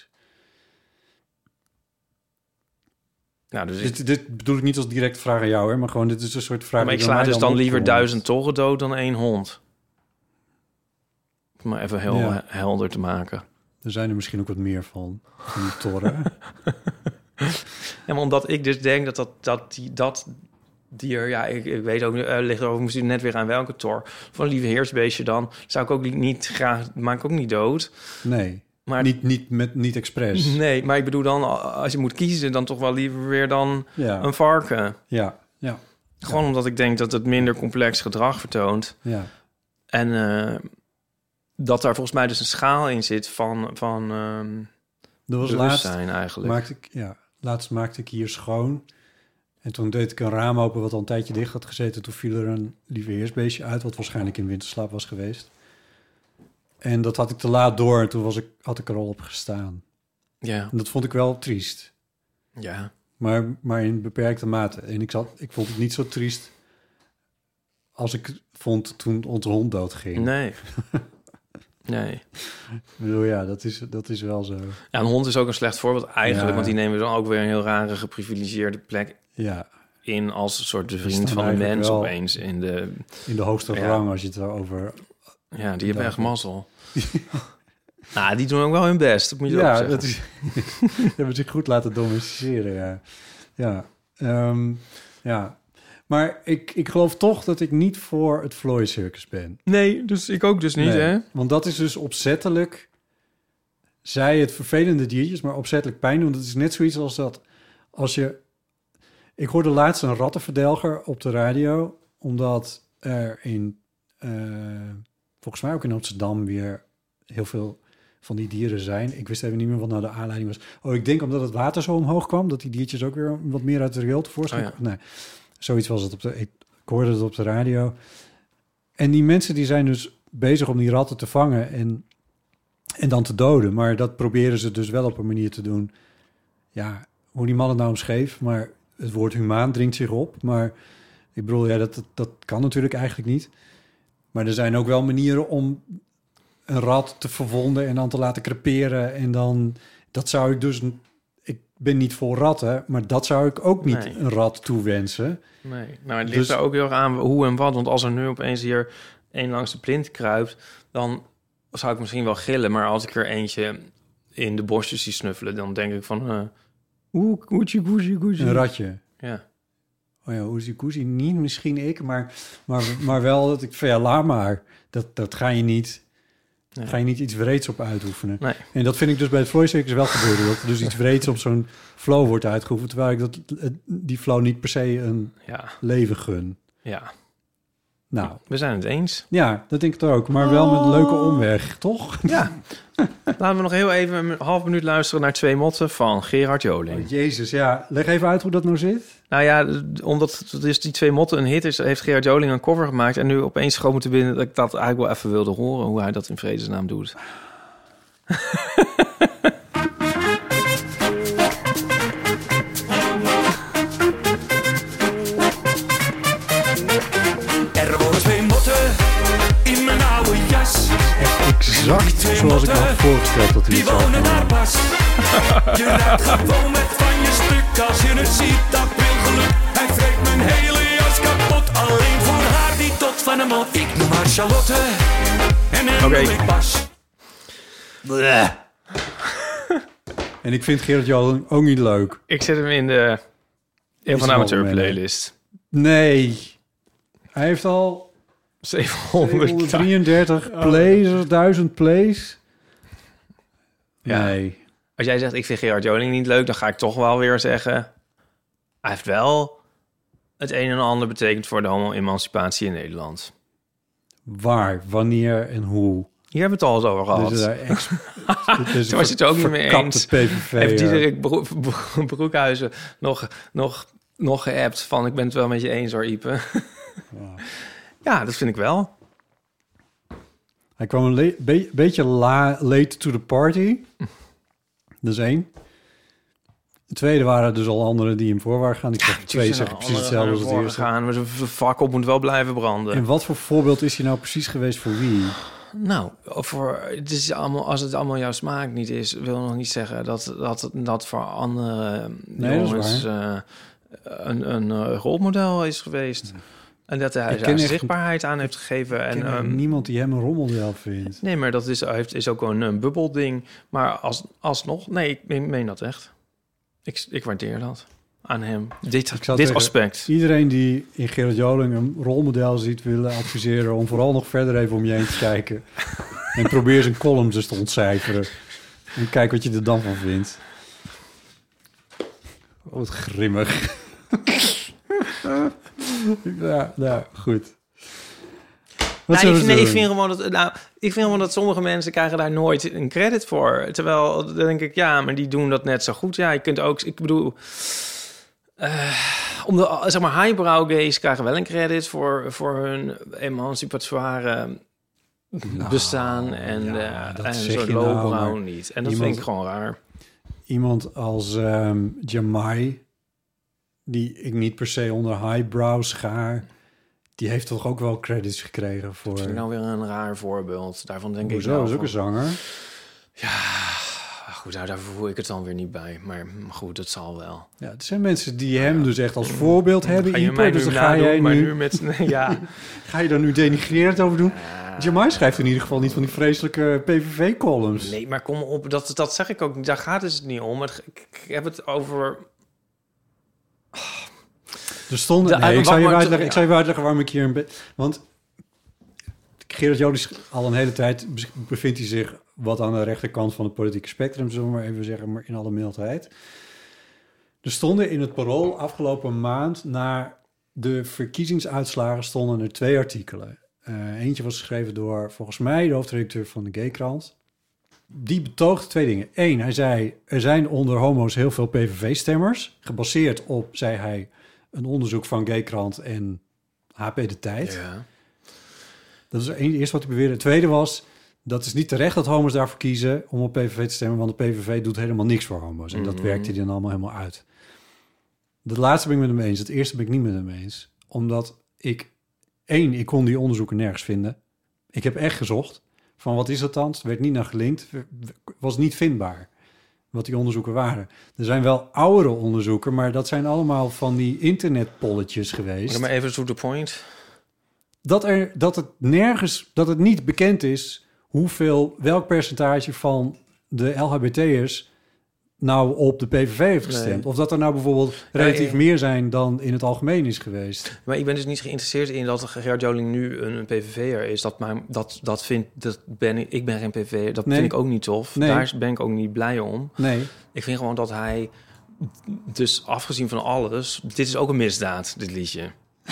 Nou, dus dit bedoel ik niet als direct vraag aan jou, hè, maar gewoon dit is een soort vraag. Maar ik sla dus dan liever 1000 torren dood dan 1 hond. Om maar even heel helder te maken. Er zijn er misschien ook wat meer van die torren. Ja, maar omdat ik dus denk dat dier, ja, ik weet ook, ligt er ook misschien net weer aan welke tor. Van een lieve heersbeestje dan zou ik ook niet graag, maak ik ook niet dood. Nee. Maar niet expres. Nee, maar ik bedoel dan, als je moet kiezen... dan toch wel liever weer dan een varken. Ja. Gewoon omdat ik denk dat het minder complex gedrag vertoont. Ja. En dat daar volgens mij dus een schaal in zit van dat was bewustzijn eigenlijk. Laatst maakte ik hier schoon. En toen deed ik een raam open wat al een tijdje dicht had gezeten. Toen viel er een lieveheersbeestje uit, wat waarschijnlijk in winterslaap was geweest. En dat had ik te laat door en toen had ik er al op gestaan. Ja. En dat vond ik wel triest. Ja. Maar in beperkte mate. En ik vond het niet zo triest als ik vond toen onze hond doodging. Nee. Nee. Ik bedoel, ja, dat is wel zo. Ja, een hond is ook een slecht voorbeeld eigenlijk, want die nemen dan ook weer een heel rare geprivilegeerde plek in als een soort de vriend van de mens opeens in de hoogste rang als je het erover... Ja, die hebben echt mazzel. Nou, die doen ook wel hun best, dat moet je ook zeggen. Die hebben zich goed laten domesticeren, ja. Maar ik geloof toch dat ik niet voor het Floy Circus ben. Nee, dus ik ook dus niet, hè? Want dat is dus opzettelijk... zij het vervelende diertjes, maar opzettelijk pijn doen. Dat is net zoiets als dat als je... Ik hoorde laatst een rattenverdelger op de radio, omdat er volgens mij ook in Amsterdam weer heel veel van die dieren zijn. Ik wist even niet meer wat nou de aanleiding was. Oh, ik denk omdat het water zo omhoog kwam, dat die diertjes ook weer wat meer uit het riool tevoorschijn. Oh, ja. Nee, zoiets was het ik hoorde het op de radio. En die mensen die zijn dus bezig om die ratten te vangen en dan te doden. Maar dat proberen ze dus wel op een manier te doen. Ja, hoe die man het nou omschreef, maar het woord humaan dringt zich op. Maar ik bedoel, ja, dat kan natuurlijk eigenlijk niet. Maar er zijn ook wel manieren om een rat te verwonden en dan te laten creperen. En dan, dat zou ik dus... Ik ben niet voor ratten, maar dat zou ik ook niet een rat toewensen. Nee, nou, het ligt er ook heel erg aan hoe en wat. Want als er nu opeens hier één langs de plint kruipt, dan zou ik misschien wel gillen. Maar als ik er eentje in de bosjes zie snuffelen, dan denk ik van... koezie. Een ratje. Ja. Oh ja, koezie niet, misschien ik, maar wel dat ik van ja, laat maar. Dat ga je niet... Nee. Ga je niet iets wreeds op uitoefenen. Nee. En dat vind ik dus bij het Floy Circus wel gebeuren. Dat er dus iets wreeds op zo'n flow wordt uitgeoefend, terwijl ik die flow niet per se een leven gun. Ja. Nou, we zijn het eens. Ja, dat denk ik ook. Maar wel met een leuke omweg, toch? Ja. Laten we nog heel even een half minuut luisteren naar 2 motten van Gerard Joling. Oh, Jezus, ja. Leg even uit hoe dat nou zit. Nou ja, omdat dus die 2 motten een hit is, heeft Gerard Joling een cover gemaakt. En nu opeens schoot me te binnen dat ik dat eigenlijk wel even wilde horen, hoe hij dat in vredesnaam doet. Er worden 2 motten in mijn oude jas. Exact zoals ik me had voorgesteld dat hij die wonen daar pas. Je raakt gewoon met van je stuk als je het ziet, dat wil geluk. Hij vreet mijn hele jas kapot, alleen voor haar die tot van hem mot. Ik noem haar Charlotte en hem noem ik Bas. En ik vind Gerard Joling ook niet leuk. Ik zet hem in de Eeuw van de Amateur playlist. Nee. Hij heeft al 733 plays, 1000 plays. Ja. Nee. Als jij zegt, ik vind Gerard Joling niet leuk, dan ga ik toch wel weer zeggen... Hij heeft wel het een en ander betekend voor de homo-emancipatie in Nederland. Waar, wanneer en hoe? Hier hebben we het al eens over gehad. Dus toen was je het ook niet mee eens. PVV, heeft Diederik Broekhuizen nog geappt van... ik ben het wel met je eens hoor, Ipe. Ja, dat vind ik wel. Hij kwam een beetje late to the party. Dat is 1. De tweede waren dus al anderen die hem voor waren gaan. Die 2 zeggen precies hetzelfde als het eerste. Maar zijn vak op moet wel blijven branden. En wat voor voorbeeld is hij nou precies geweest voor wie? Nou, het is allemaal, als het allemaal jouw smaak niet is... wil nog niet zeggen dat voor andere jongens een rolmodel is geweest. En dat hij daar zichtbaarheid aan heeft gegeven. Ik ken niemand die hem een rolmodel vindt. Nee, maar dat is ook een bubbelding. Maar alsnog... Nee, ik meen dat echt. Ik waardeer dat aan hem. Dit aspect. Iedereen die in Gerard Joling een rolmodel ziet... willen adviseren om vooral nog verder even om je heen te kijken. En probeer zijn columns eens te ontcijferen. En kijk wat je er dan van vindt. Oh, wat grimmig. Ja, goed. Ik vind gewoon dat sommige mensen krijgen daar nooit een credit voor. Terwijl, dan denk ik, ja, maar die doen dat net zo goed. Ja, je kunt ook... Ik bedoel... om de, zeg maar, highbrow gays krijgen wel een credit voor hun emancipatoire bestaan en een soort lowbrow niet. En dat vind ik gewoon raar. Iemand als Jamai, die ik niet per se onder highbrow schaar, die heeft toch ook wel credits gekregen voor... Dat vind ik nou weer een raar voorbeeld. Daarvan denk ik wel. Is ook een zanger. Ja, goed, daar voel ik het dan weer niet bij. Maar goed, dat zal wel. Ja, er zijn mensen die hem dus echt als voorbeeld hebben. Ga je mij dus nu ga jij nu met... Ja. Ga je daar nu denigrerend over doen? Jamai schrijft in ieder geval niet van die vreselijke PVV-columns. Nee, maar kom op, dat zeg ik ook niet. Daar gaat het niet om. Ik heb het over... Er stonden... Nee, ik zal je uitleggen waarom ik hier een beetje... Want Gerard Joling al een hele tijd bevindt hij zich wat aan de rechterkant van het politieke spectrum, zullen we maar even zeggen, maar in alle mildheid. Er stonden in het Parool afgelopen maand na de verkiezingsuitslagen stonden er 2 artikelen. Eentje was geschreven door, volgens mij, de hoofdredacteur van de Gaykrant. Die betoogde 2 dingen. 1, hij zei, er zijn onder homo's heel veel PVV-stemmers, gebaseerd op, zei hij, een onderzoek van Gaykrant en HP De Tijd. Ja. Dat is het eerste wat hij beweerde. Het tweede was, dat is niet terecht dat homo's daarvoor kiezen om op PVV te stemmen, want de PVV doet helemaal niks voor homo's. En dat werkt hij dan allemaal helemaal uit. De laatste ben ik met hem eens. Het eerste ben ik niet met hem eens. Omdat ik kon die onderzoeken nergens vinden. Ik heb echt gezocht van wat is dat dan? Het werd niet naar gelinkt. Was niet vindbaar wat die onderzoeken waren. Er zijn wel oudere onderzoeken, maar dat zijn allemaal van die internetpolletjes geweest. Maar even to the point. Dat het niet bekend is welk percentage van de LHBT'ers nou op de PVV heeft gestemd. Nee. Of dat er nou bijvoorbeeld relatief meer zijn dan in het algemeen is geweest. Maar ik ben dus niet geïnteresseerd in dat Gerard Joling nu een PVV'er is. Ik ben geen PVV'er. Dat vind ik ook niet tof. Nee. Daar ben ik ook niet blij om. Nee. Ik vind gewoon dat hij, dus afgezien van alles, dit is ook een misdaad, dit liedje.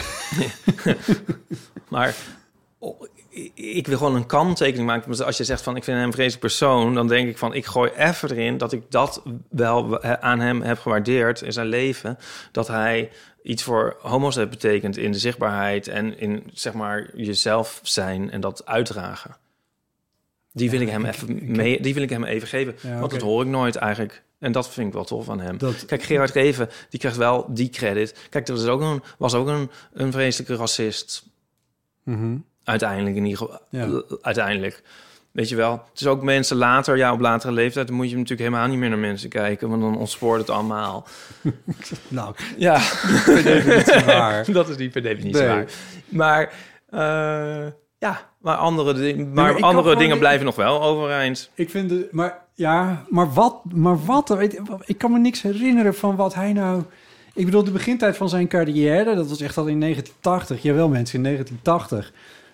Maar ik wil gewoon een kanttekening maken. Als je zegt van ik vind hem een vreselijk persoon, dan denk ik van ik gooi even erin dat ik dat wel aan hem heb gewaardeerd in zijn leven, dat hij iets voor homo's heeft betekend in de zichtbaarheid en in, zeg maar, jezelf zijn en dat uitdragen. Die wil ik hem even geven, want dat hoor ik nooit eigenlijk. En dat vind ik wel tof aan hem. Kijk, Gerard Reven, die krijgt wel die credit. Kijk, er was ook een vreselijke racist. Mm-hmm. Uiteindelijk in ieder geval. Ja. Uiteindelijk. Weet je wel. Het is ook mensen later, op latere leeftijd, dan moet je natuurlijk helemaal niet meer naar mensen kijken, want dan ontspoort het allemaal. Nou, ja. Per definitie waar. Dat is niet per definitie waar. Maar maar andere dingen blijven nog wel overeind. Ik vind maar wat? Ik kan me niks herinneren van wat hij nou. Ik bedoel, de begintijd van zijn carrière, dat was echt al in 1980. Jawel, mensen, in 1980.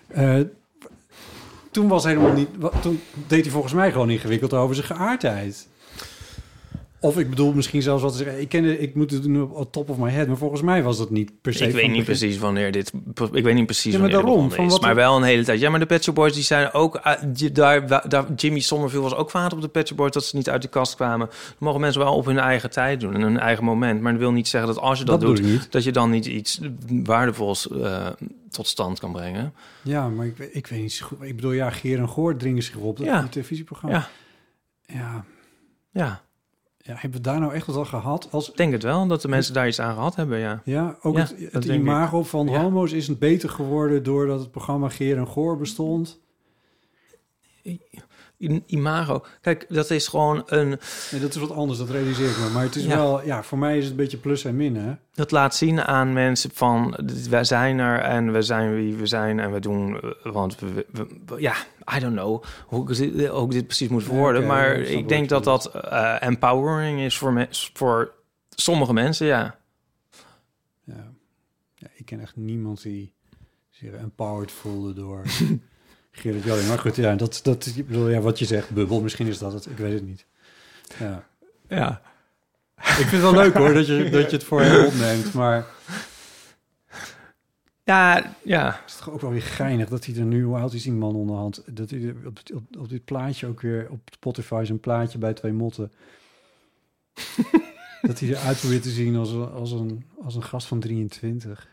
Toen was helemaal niet. Toen deed hij volgens mij gewoon ingewikkeld over zijn geaardheid. Of ik bedoel misschien zelfs wat te zeggen. Ik moet het doen op top of my head, maar volgens mij was dat niet per se. Ik weet niet precies wanneer dit. Ik weet niet precies wanneer dit is, maar wel een hele tijd. Ja, maar de Pet Shop Boys die zijn ook daar. Jimmy Somerville was ook kwaad op de Pet Shop Boys dat ze niet uit de kast kwamen. Dat mogen mensen wel op hun eigen tijd doen en hun eigen moment. Maar dat wil niet zeggen dat als je dat doet, dat je dan niet iets waardevols tot stand kan brengen. Ja, maar ik weet niet zo goed. Ik bedoel, Geer en Goor dringen zich op dat televisieprogramma. Ja. Ja, hebben we daar nou echt wat al gehad? Ik denk het wel, dat de mensen daar iets aan gehad hebben, ja. Ja, ook het imago van homo's is beter geworden doordat het programma Geer en Goor bestond. Imago, kijk, dat is gewoon een... Nee, dat is wat anders, dat realiseer ik me. Maar het is wel, voor mij is het een beetje plus en min, hè? Dat laat zien aan mensen van, wij zijn er en we zijn wie we zijn en we doen, want I don't know hoe dit precies moet worden, maar ik denk dat empowering is voor sommige mensen, ja. Ja, ik ken echt niemand die zich empowered voelde door... Gerard Joling, maar goed, ik bedoel, wat je zegt, bubbel, misschien is dat het, ik weet het niet. Ja. Ik vind het wel leuk hoor, dat je het voor hem opneemt, maar... Ja. Het is toch ook wel weer geinig dat hij er nu, hoe oud is die man onderhand, dat hij op dit plaatje ook weer, op Spotify zijn plaatje bij 2 motten. Dat hij eruit probeert te zien als een gast van 23.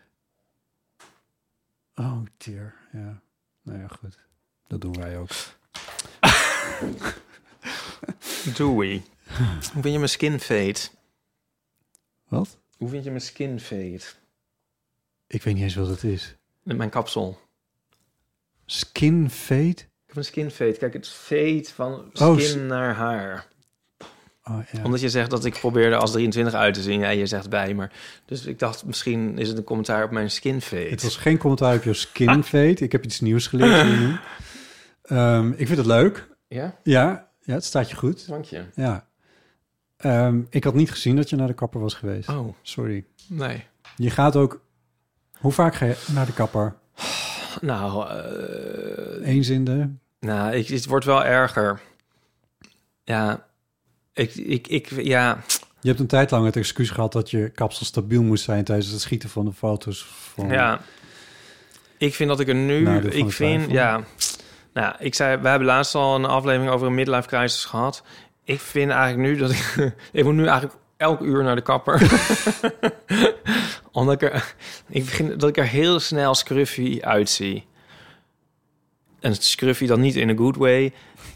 Oh, dear. Ja. Nou ja, goed. Dat doen wij ook. Doei. Hoe vind je mijn skin fade? Wat? Hoe vind je mijn skin fade? Ik weet niet eens wat het is. Met mijn kapsel. Skin fade? Ik heb een skin fade. Kijk, het fade van skin naar haar. Oh, ja. Omdat je zegt dat ik probeerde als 23 uit te zien. Ja, je zegt bij, maar... Dus ik dacht, misschien is het een commentaar op mijn skin fade. Het was geen commentaar op jouw skin fade. Ik heb iets nieuws geleerd. Ik vind het leuk. Ja? Ja, het staat je goed. Dank je. Ja. Ik had niet gezien dat je naar de kapper was geweest. Oh. Sorry. Nee. Je gaat ook... Hoe vaak ga je naar de kapper? Nou... Eens in de... Nou, het wordt wel erger. Ja... Ja. Je hebt een tijd lang het excuus gehad dat je kapsel stabiel moest zijn tijdens het schieten van de foto's. Ja. Ik vind dat ik er nu... Ik vind... Ja. Nou, ik zei... We hebben laatst al een aflevering over een midlife crisis gehad. Ik vind eigenlijk nu dat ik... Ik moet nu eigenlijk elk uur naar de kapper. Omdat ik vind dat ik er heel snel scruffy uitzie. En scruffy dan niet in a good way.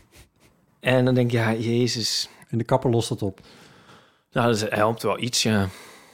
En dan denk ik, ja, jezus... En de kapper lost dat op. Nou, dat helpt wel iets, ja.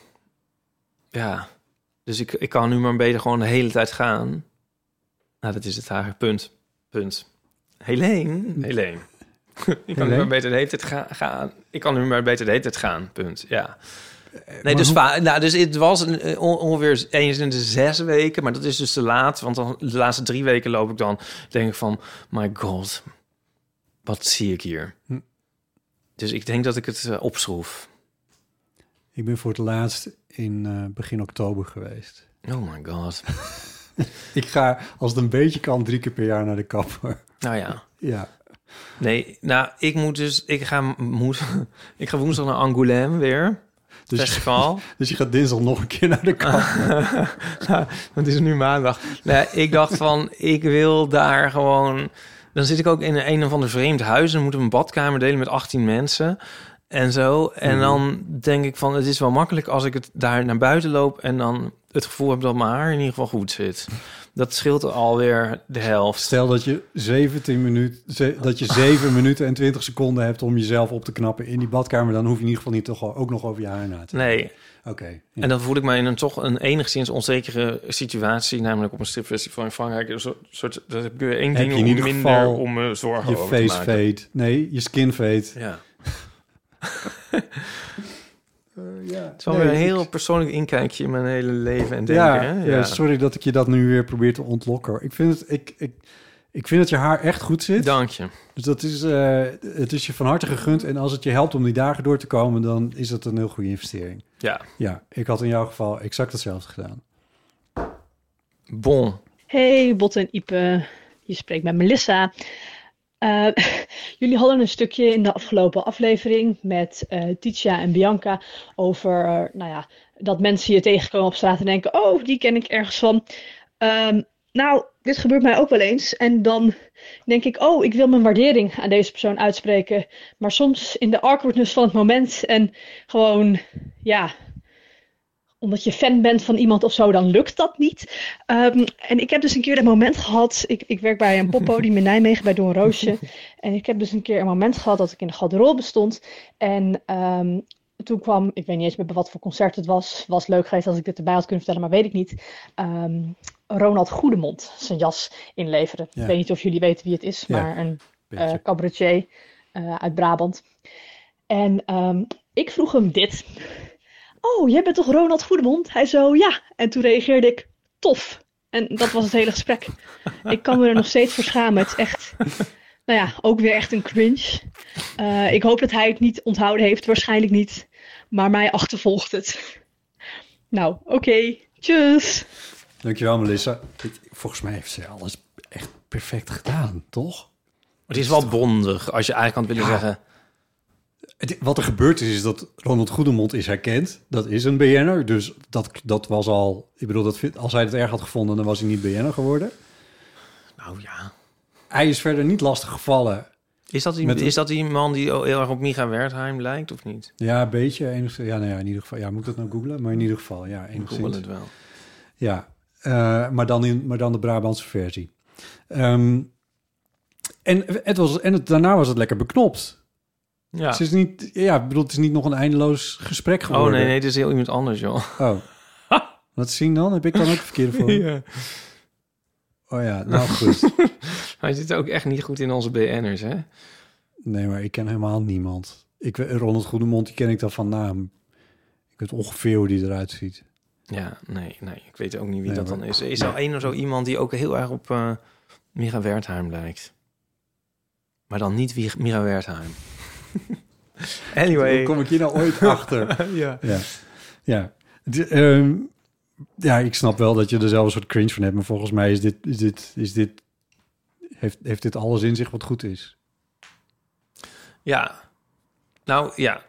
Ja. Dus ik kan nu maar beter gewoon de hele tijd gaan. Nou, dat is het eigenlijk. Punt. Helene. Ik kan nu maar beter de hele tijd gaan. Ik kan nu maar beter de hele tijd gaan. Punt. Ja. Nee, dus het was ongeveer eens in de 6 weken. Maar dat is dus te laat. Want dan de laatste 3 weken loop ik dan... denk ik van, my god, wat zie ik hier? Dus ik denk dat ik het opschroef. Ik ben voor het laatst in begin oktober geweest. Oh my god. Ik ga, als het een beetje kan, 3 keer per jaar naar de kapper. Nou ja. Ja. Nee, nou, ik ga woensdag naar Angoulême weer. Dus festival. Dus je gaat dinsdag nog een keer naar de kapper. Het is nu maandag. Nee, ik dacht van, ik wil daar gewoon... Dan zit ik ook in een of ander vreemd huis. Dan moeten we een badkamer delen met 18 mensen. En zo. En dan denk ik van... Het is wel makkelijk als ik het daar naar buiten loop... en dan het gevoel heb dat mijn haar in ieder geval goed zit. Dat scheelt alweer de helft. Stel dat je 7 minuten en 20 seconden hebt... om jezelf op te knappen in die badkamer... dan hoef je in ieder geval niet toch ook nog over je haar na te denken. Nee. Oké. Ja. En dan voel ik me in toch een enigszins onzekere situatie... namelijk op een stripfestival in Frankrijk. Een soort, dat heb ik weer één ding om minder om me zorgen over te maken. Je face fade. Nee, je skin fade. Ja. Het is wel weer een heel persoonlijk inkijkje in mijn hele leven en denken. Ja, sorry dat ik je dat nu weer probeer te ontlokken. Ik vind dat je haar echt goed zit. Dank je. Dus dat is, het is je van harte gegund. En als het je helpt om die dagen door te komen, dan is dat een heel goede investering. Ja. Ja, ik had in jouw geval exact hetzelfde gedaan. Bon. Hey, Bot en Ipe. Je spreekt met Melissa. Jullie hadden een stukje in de afgelopen aflevering met Titia en Bianca over dat mensen je tegenkomen op straat en denken, oh, die ken ik ergens van. Nou, dit gebeurt mij ook wel eens. En dan denk ik, oh, ik wil mijn waardering aan deze persoon uitspreken. Maar soms in de awkwardness van het moment en gewoon, omdat je fan bent van iemand of zo, dan lukt dat niet. En ik heb dus een keer dat moment gehad. Ik werk bij een poppodium in Nijmegen bij Doorn Roosje. En ik heb dus een keer een moment gehad dat ik in de garderobe stond. En toen kwam, ik weet niet eens meer bij wat voor concert het was. Was leuk geweest als ik dit erbij had kunnen vertellen, maar weet ik niet. Ronald Goedemond zijn jas inleveren. Ja. Ik weet niet of jullie weten wie het is, maar een cabaretier uit Brabant. En ik vroeg hem dit. Oh, jij bent toch Ronald Goedemond? Hij zo, ja. En toen reageerde ik, tof. En dat was het hele gesprek. Ik kan me er nog steeds voor schamen. Het is echt, ook weer echt een cringe. Ik hoop dat hij het niet onthouden heeft. Waarschijnlijk niet. Maar mij achtervolgt het. Nou, oké. Tjus. Dankjewel, Melissa. Volgens mij heeft ze alles echt perfect gedaan, toch? Het is wel bondig, als je eigenlijk kan willen zeggen... Wat er gebeurd is dat Ronald Goedemond is herkend. Dat is een BN'er, dus dat was al... Ik bedoel, als hij het erg had gevonden, dan was hij niet BN'er geworden. Nou ja. Hij is verder niet lastig gevallen. Is dat die man die heel erg op Micha Wertheim lijkt, of niet? Ja, een beetje. Enigszins, in ieder geval. Ja, moet ik dat nou googlen? Maar in ieder geval, ja. Enigszins. Google het wel. Ja, maar dan de Brabantse versie. Daarna was het lekker beknopt. Ja. Het is niet, het is niet nog een eindeloos gesprek geworden. Oh nee, het is heel iemand anders, joh. Oh. Wat zien dan? Heb ik dan ook verkeerde voor? Ja. Oh ja, nou goed. Hij zit ook echt niet goed in onze BN'ers, hè? Nee, maar ik ken helemaal niemand. Ronald Goedemond, die ken ik dan van naam. Ik weet ongeveer hoe die eruit ziet. Ja, nee, ik weet ook niet wie dat dan is. Is er zo iemand die ook heel erg op Micha Wertheim lijkt? Maar dan niet Micha Wertheim. Anyway. Hoe kom ik hier nou ooit achter? Ja, ik snap wel dat je er zelf een soort cringe van hebt, maar volgens mij heeft dit alles in zich wat goed is. Ja. Nou, ja.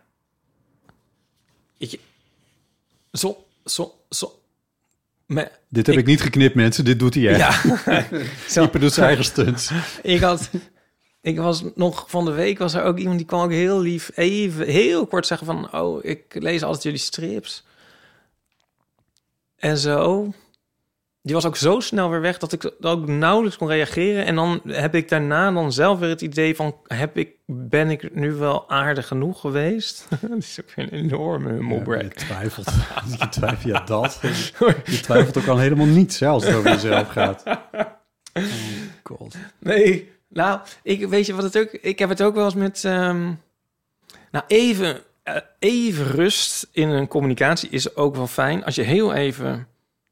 Dit heb ik niet geknipt, mensen. Dit doet hij echt. Ja. Ieper doet zijn eigen stunts. Ik was nog van de week, was er ook iemand die kwam ook heel lief even heel kort zeggen van, oh, ik lees altijd jullie strips. En zo. Die was ook zo snel weer weg dat ik ook nauwelijks kon reageren. En dan heb ik daarna dan zelf weer het idee van, ben ik nu wel aardig genoeg geweest? Dat is ook een enorme hummelbrek. Je twijfelt. Je twijfelt ook al helemaal niet, zelfs als het over jezelf gaat. Oh god. Nee, nou, weet je wat het ook... Ik heb het ook wel eens met... even rust in een communicatie is ook wel fijn. Als je heel even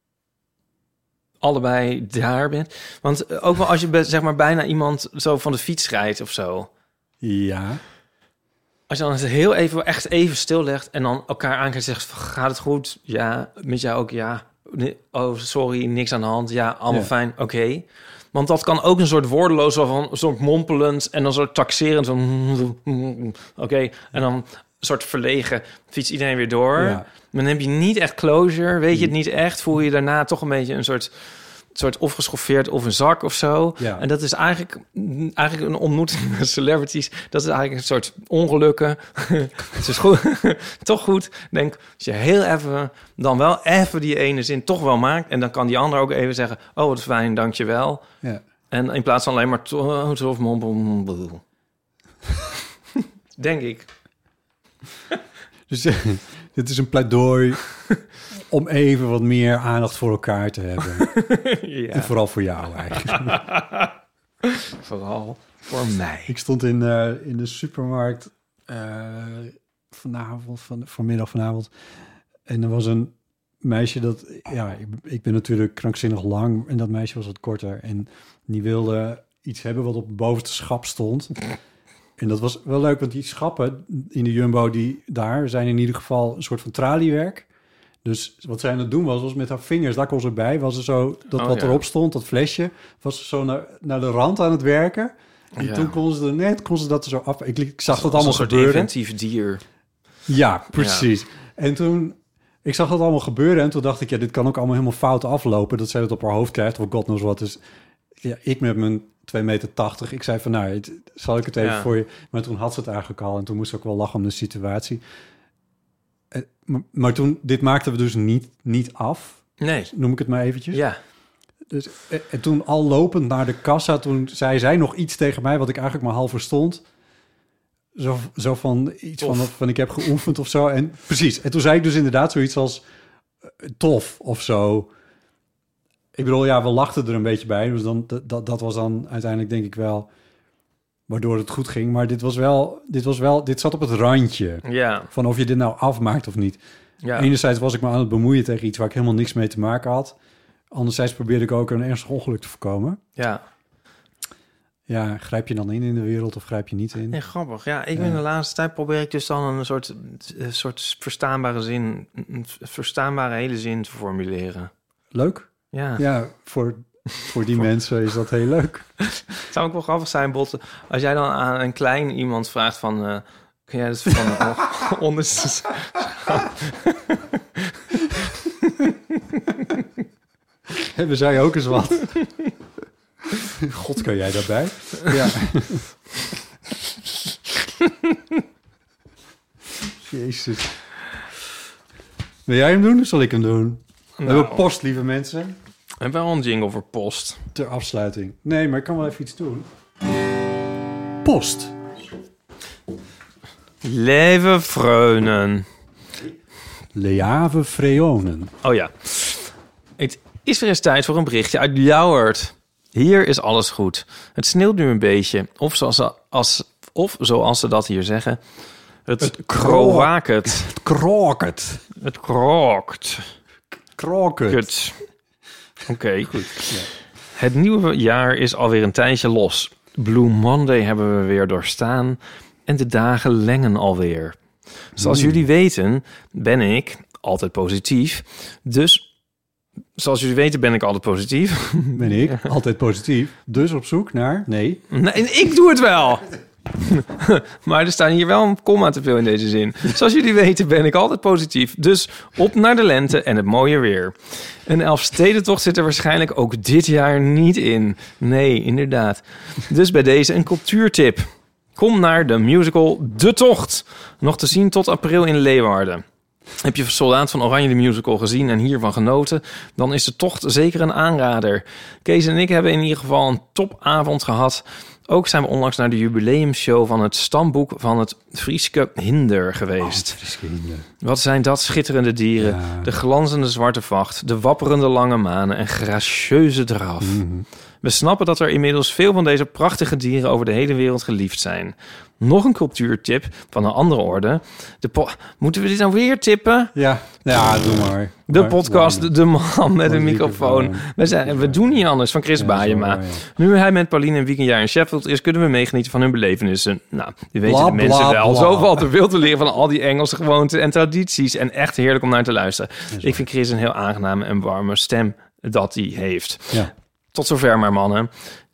allebei daar bent. Want ook wel als je zeg maar bijna iemand zo van de fiets rijdt of zo. Ja. Als je dan heel even, echt even stillegt en dan elkaar aankijkt en zegt, gaat het goed? Ja, met jou ook, ja. Oh, sorry, niks aan de hand. Ja, allemaal fijn, oké. Want dat kan ook een soort woordeloos van, een soort mompelend en dan soort taxerend van, oké. En dan soort verlegen fietst iedereen weer door. Ja. Dan heb je niet echt closure, weet je het niet echt. Voel je daarna toch een beetje een soort of geschoffeerd of een zak of zo. Ja. En dat is eigenlijk een ontmoeting met celebrities. Dat is eigenlijk een soort ongelukken. Het is goed, toch goed. Denk, als je heel even, dan wel even die ene zin toch wel maakt. En dan kan die ander ook even zeggen, oh, wat fijn, dankjewel. Ja. En in plaats van alleen maar of mompel. Denk ik. Dus dit is een pleidooi om even wat meer aandacht voor elkaar te hebben. Ja. En vooral voor jou eigenlijk. Vooral voor mij. Ik stond in de supermarkt vanavond. En er was een meisje dat... Ja, ik ben natuurlijk krankzinnig lang. En dat meisje was wat korter. En die wilde iets hebben wat op het bovenste schap stond. En dat was wel leuk, want die schappen in de Jumbo die daar zijn in ieder geval een soort van traliewerk. Dus wat zij aan het doen was met haar vingers, daar kon ze bij, was er zo, dat wat erop stond, dat flesje, was ze zo naar de rand aan het werken. En toen kon ze dat er zo af. Ik zag dat allemaal gebeuren. Een soort inventief dier. Ja, precies. Ja. En toen, ik zag dat allemaal gebeuren en toen dacht ik, ja, dit kan ook allemaal helemaal fout aflopen. Dat zij dat op haar hoofd krijgt, of god knows wat. Dus ja, ik met mijn 2,80 meter, ik zei van, nou, zal ik het even voor je... Maar toen had ze het eigenlijk al en toen moest ik ook wel lachen om de situatie. Maar toen, dit maakten we dus niet af. Nee. Noem ik het maar eventjes. Ja. Dus, en toen al lopend naar de kassa, toen zei zij nog iets tegen mij wat ik eigenlijk maar half verstond. Zo van iets van ik heb geoefend of zo. En precies. En toen zei ik dus inderdaad zoiets als tof of zo. Ik bedoel, ja, we lachten er een beetje bij. Dus dan, dat was dan uiteindelijk denk ik wel waardoor het goed ging. Maar dit zat op het randje. Ja. Van of je dit nou afmaakt of niet. Ja. Enerzijds was ik me aan het bemoeien tegen iets waar ik helemaal niks mee te maken had. Anderzijds probeerde ik ook een ernstig ongeluk te voorkomen. Ja. Ja, grijp je dan in de wereld of grijp je niet in? Nee, grappig. Ja, ik ben de laatste tijd probeer ik dus dan een soort verstaanbare zin, een verstaanbare hele zin te formuleren. Leuk. Ja. Ja, voor die mensen is dat heel leuk. Het zou ook wel grappig zijn, Botte, als jij dan aan een klein iemand vraagt van... kun jij dat van onderste... We zei ook eens wat. God, kan jij daarbij? Ja. Jezus. Wil jij hem doen of zal ik hem doen? We hebben post, lieve mensen. En wel een jingle voor post. Ter afsluiting. Nee, maar ik kan wel even iets doen. Post. Leven Freunen. Leave Freonen. Oh ja. Het is weer eens tijd voor een berichtje uit Ljouwert. Hier is alles goed. Het sneeuwt nu een beetje. Of zoals ze dat hier zeggen... Het kroaket. Het kroaket. Het krookt. Kroket. Oké. Goed. Ja. Het nieuwe jaar is alweer een tijdje los. Blue Monday hebben we weer doorstaan. En de dagen lengen alweer. Zoals jullie weten ben ik altijd positief. Dus, zoals jullie weten ben ik altijd positief. Ben ik altijd positief. Dus op zoek naar... Nee, ik doe het wel. Maar er staan hier wel een komma te veel in deze zin. Zoals jullie weten ben ik altijd positief. Dus op naar de lente en het mooie weer. Een Elfstedentocht zit er waarschijnlijk ook dit jaar niet in. Nee, inderdaad. Dus bij deze een cultuurtip. Kom naar de musical De Tocht. Nog te zien tot april in Leeuwarden. Heb je Soldaat van Oranje de musical gezien en hiervan genoten... dan is De Tocht zeker een aanrader. Kees en ik hebben in ieder geval een topavond gehad... Ook zijn we onlangs naar de jubileumshow van het stamboek van het Frieske Hinder geweest. Frieske Hinder. Wat zijn dat schitterende dieren. Ja. De glanzende zwarte vacht, de wapperende lange manen en gracieuze draf. Mm-hmm. We snappen dat er inmiddels veel van deze prachtige dieren over de hele wereld geliefd zijn. Nog een cultuurtip van een andere orde. Moeten we dit nou weer tippen? Ja, doe maar. De podcast De Man met een microfoon. We doen niet anders van Chris Baaijema. Ja. Nu hij met Pauline en Wiek een jaar in Sheffield is... kunnen we meegenieten van hun belevenissen. Nou, die weten de mensen wel. Zo valt er veel te leren van al die Engelse gewoonten en tradities. En echt heerlijk om naar te luisteren. Ik vind Chris een heel aangename en warme stem dat hij heeft. Ja. Tot zover maar, mannen.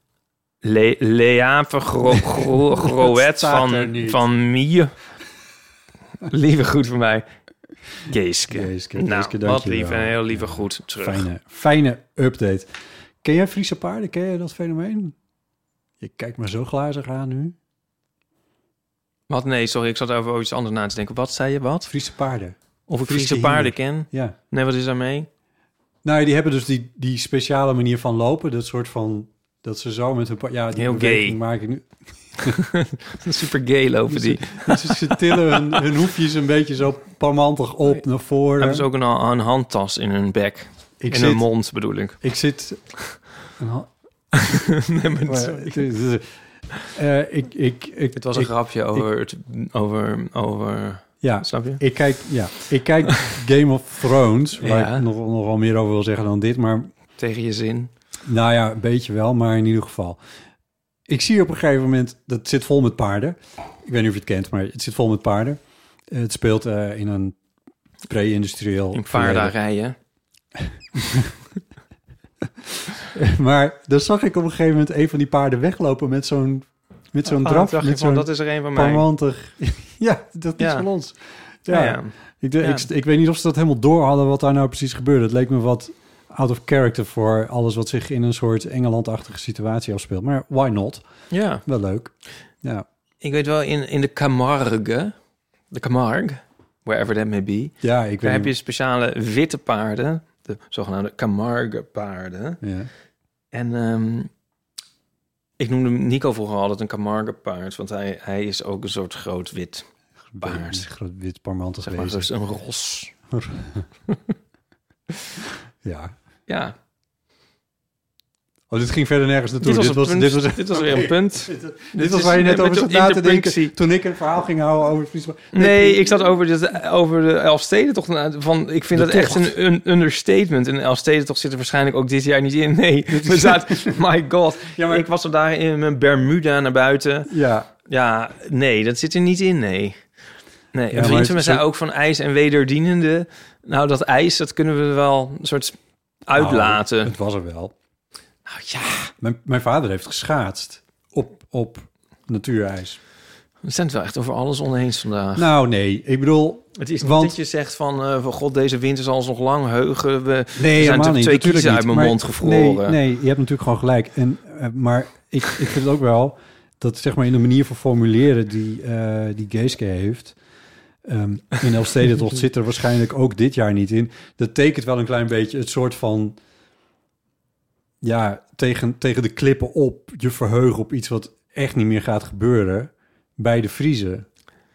Leave Groet van Mie. Lieve groet van mij. Geeske. Nou, wat lief en heel lieve groet terug. Fijne update. Ken jij Friese paarden? Ken jij dat fenomeen? Je kijkt me zo glazig aan nu. Wat? Nee, sorry, ik zat over iets anders na te denken. Wat zei je, wat? Friese paarden. Of ik Friese paarden ken? Ja. Nee, wat is daarmee? Nou, die hebben dus die speciale manier van lopen. Dat soort van... Dat ze zo met hun... Ja, die heel gay. Maken nu. Super gay lopen die. Ze tillen hun hoefjes een beetje zo parmantig op naar voren. Hebben ze ook een handtas in hun bek. In hun mond bedoel ik. Ik zit... Nee, maar het was een grapje over... Ja, snap je? Ik kijk Game of Thrones, waar ik nogal meer over wil zeggen dan dit, maar... Tegen je zin? Nou ja, een beetje wel, maar in ieder geval. Ik zie op een gegeven moment, dat zit vol met paarden. Ik weet niet of je het kent, maar het zit vol met paarden. Het speelt in een pre-industrieel... In paardarijen. Maar dan zag ik op een gegeven moment een van die paarden weglopen met zo'n draf. Dat is er een van mij. Parmantig. Ja, dat is van ons. Ja. Ik weet niet of ze dat helemaal door hadden wat daar nou precies gebeurde. Het leek me wat out of character voor alles wat zich in een soort Engeland-achtige situatie afspeelt. Maar why not? Ja. Wel leuk. Ja. Ik weet wel, in de Camargue, wherever that may be, daar heb je speciale witte paarden, de zogenaamde Camargue-paarden. Ja. En ik noemde Nico vroeger altijd een Camargue-paard, want hij is ook een soort groot wit paard. Groot wit parmantig zeg maar, dus een ros. Ja. Ja. Oh, dit ging verder nergens naartoe. Dit was weer een punt. Dit was waar je net over zat na te denken toen ik een verhaal ging houden over Friesland. Nee, ik zat over de Elfstedentocht. Ik vind dat echt een understatement. En de Elfstedentocht zit er waarschijnlijk ook dit jaar niet in. Nee, we zaten... My god. Ja, maar ik was er daar in mijn Bermuda naar buiten. Ja. Ja, nee, dat zit er niet in, nee. Nee, een vriend van mij zei ook van ijs en wederdienende. Nou, dat ijs, dat kunnen we wel een soort uitlaten. Nou, het was er wel. Nou ja. Mijn vader heeft geschaatst op natuurijs. We zijn het wel echt over alles oneens vandaag. Nou, nee. Ik bedoel... Het is niet dat je zegt van god, deze winter zal ons nog lang heugen. Er zijn twee kiezen uit mijn mond gevroren. Nee, je hebt natuurlijk gewoon gelijk. Maar ik vind het ook wel dat zeg maar in de manier van formuleren die Geeske heeft... in Elfstedentocht zit er waarschijnlijk ook dit jaar niet in. Dat tekent wel een klein beetje het soort van... Ja, tegen de klippen op. Je verheugen op iets wat echt niet meer gaat gebeuren. Bij de Friezen.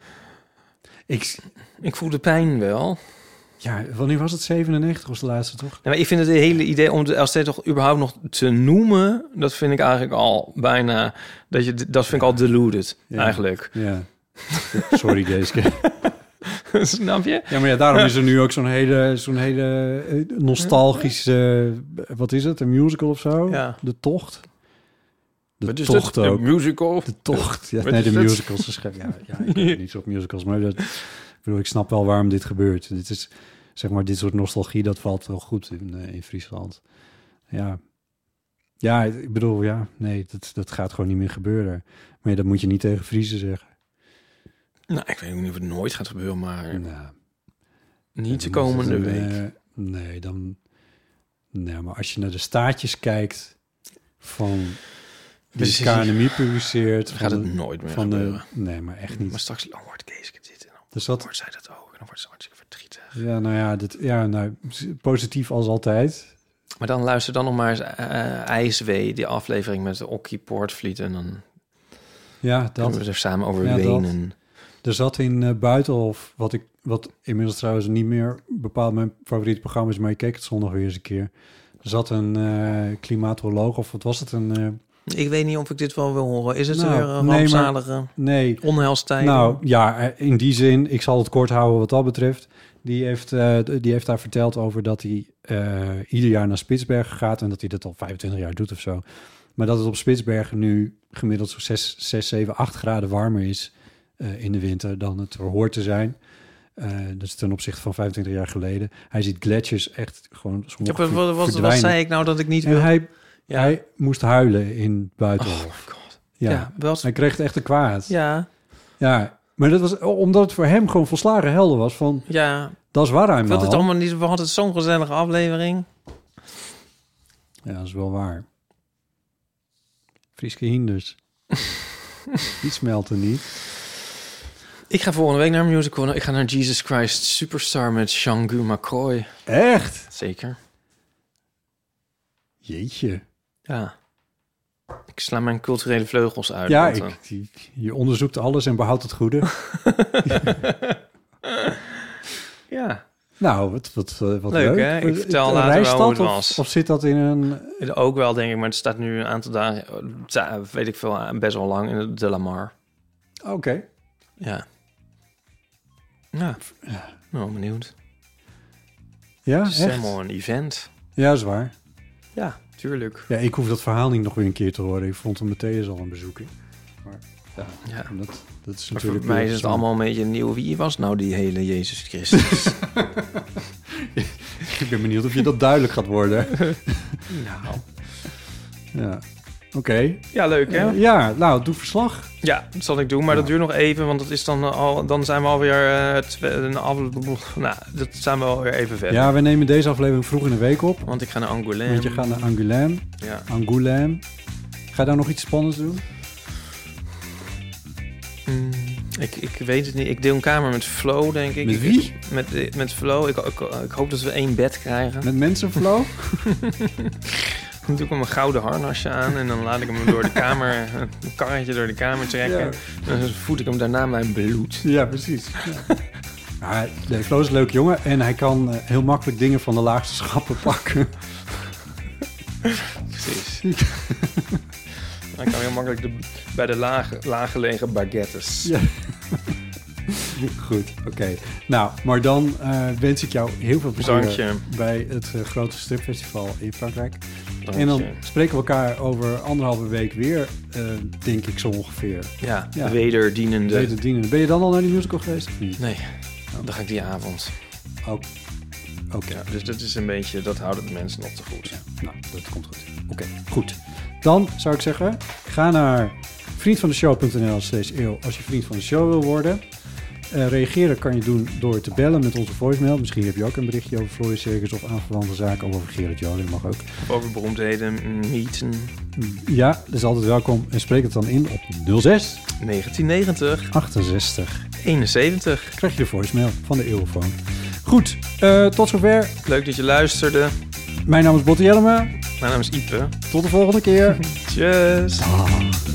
Ik voel de pijn wel. Ja, wanneer was het? 97 was de laatste, toch? Ja, maar ik vind het hele idee om de Elfstedentocht überhaupt nog te noemen... dat vind ik eigenlijk al bijna... Dat vind ik al deluded, eigenlijk. Ja. Sorry, Geeske. Snap je? Ja, maar daarom is er nu ook zo'n hele nostalgische... wat is het? Een musical of zo? Ja. De Tocht? De Tocht ook. De musical? De Tocht. Ja, nee, de musicals. Ja, ik weet niet zo op musicals, maar ik snap wel waarom dit gebeurt. Dit is, zeg maar, dit soort nostalgie, dat valt wel goed in Friesland. Ja, ik bedoel, nee, dat gaat gewoon niet meer gebeuren. Maar dat moet je niet tegen Friesen zeggen. Nou, ik weet niet of het nooit gaat gebeuren, maar... niet de komende week. Nee, maar als je naar de staartjes kijkt van... Die KNMI publiceert... gaat het nooit meer gebeuren. Nee, maar echt niet. Maar straks wordt Kees dit en dan wordt zij dat ook. En dan wordt ze hartstikke verdrietig. Ja, positief als altijd. Maar dan luister dan nog maar eens IJswee, die aflevering met de Okkie Poortvliet. En dan kunnen we er samen over wenen. Er zat in Buitenhof, wat inmiddels trouwens niet meer bepaald mijn favoriete programma is, maar ik keek het zondag weer eens een keer. Er zat een klimatoloog, of wat was het? Ik weet niet of ik dit wel wil horen. Is het weer een rampzalige onheilstijden? Nou ja, in die zin, ik zal het kort houden wat dat betreft. Die heeft daar verteld over dat hij ieder jaar naar Spitsbergen gaat en dat hij dat al 25 jaar doet of zo. Maar dat het op Spitsbergen nu gemiddeld zo 6, 7, 8 graden warmer is in de winter dan het er hoort te zijn. Dat is ten opzichte van 25 jaar geleden. Hij ziet gletsjers echt gewoon wat zei ik nou dat ik niet wil? Hij moest huilen in Buitenhof. Oh my god. Ja, hij kreeg het echt te kwaad. Ja. Ja, maar dat was omdat het voor hem gewoon volslagen helder was van... Ja. Dat is waar hij wil het allemaal niet. We hadden zo'n gezellige aflevering. Ja, dat is wel waar. Frieske hinders. Die smelten niet. Ik ga volgende week naar een musical. Ik ga naar Jesus Christ Superstar met Jean-Gu McCoy. Echt? Zeker. Jeetje. Ja. Ik sla mijn culturele vleugels uit. Ja, je onderzoekt alles en behoudt het goede. Ja. Nou, wat leuk. Hè? Ik vertel later wel hoe het was. Of zit dat in een... Ook wel, denk ik. Maar het staat nu een aantal dagen... weet ik veel, best wel lang in de La Mar. Oké. Ja. Ja. Nou, benieuwd. Ja, het is helemaal een event. Ja, is waar. Ja, tuurlijk. Ja, ik hoef dat verhaal niet nog weer een keer te horen. Ik vond hem meteen al een bezoeker. Maar dat is natuurlijk... Voor mij is het allemaal een beetje nieuw. Wie was nou die hele Jezus Christus? Ik ben benieuwd of je dat duidelijk gaat worden. Nou. Ja. Oké. Ja, leuk hè? Ja, nou, doe verslag. Ja, dat zal ik doen, maar dat duurt nog even, want dat is dan zijn we alweer dat zijn we alweer even verder. Ja, we nemen deze aflevering vroeg in de week op. Want ik ga naar Angoulême. Want je gaat naar Angoulême. Ja. Angoulême. Ga je daar nog iets spannends doen? Ik weet het niet. Ik deel een kamer met Flo, denk ik. Met wie? Met Flo. Ik hoop dat we 1 bed krijgen. Met mensen Flo? Dan doe ik hem een gouden harnasje aan en dan laat ik hem door de kamer, een karretje door de kamer trekken. Ja. En dan voed ik hem daarna mijn bloed. Ja, precies. Ja. Flo is een leuk jongen en hij kan heel makkelijk dingen van de laagste schappen pakken. Precies. Hij kan heel makkelijk bij de laaggelegen baguettes. Ja. Goed, oké. Nou, maar dan wens ik jou heel veel plezier bij het grote stripfestival in Frankrijk. En dan spreken we elkaar over 1,5 week weer, denk ik zo ongeveer. Ja. Wederdienende. Ben je dan al naar die musical geweest of niet? Nee, dan ga ik die avond. Oké. Ja, dus dat is een beetje, dat houden de mensen nog te goed. Ja, nou, dat komt goed. Oké, goed. Dan zou ik zeggen, ga naar vriendvandeshow.nl/eeuw als je vriend van de show wil worden. Reageren kan je doen door te bellen met onze voicemail. Misschien heb je ook een berichtje over Flooien Circus of aanverwante zaken. Of over Gerard Joling, mag ook. Of over beroemdheden, mythen. Ja, dat is altijd welkom. En spreek het dan in op 06 1990 68 71. Krijg je de voicemail van de Eeuwenfoon. Goed, tot zover. Leuk dat je luisterde. Mijn naam is Botte Jellema. Mijn naam is Ipe. Tot de volgende keer. Tjus. Dag.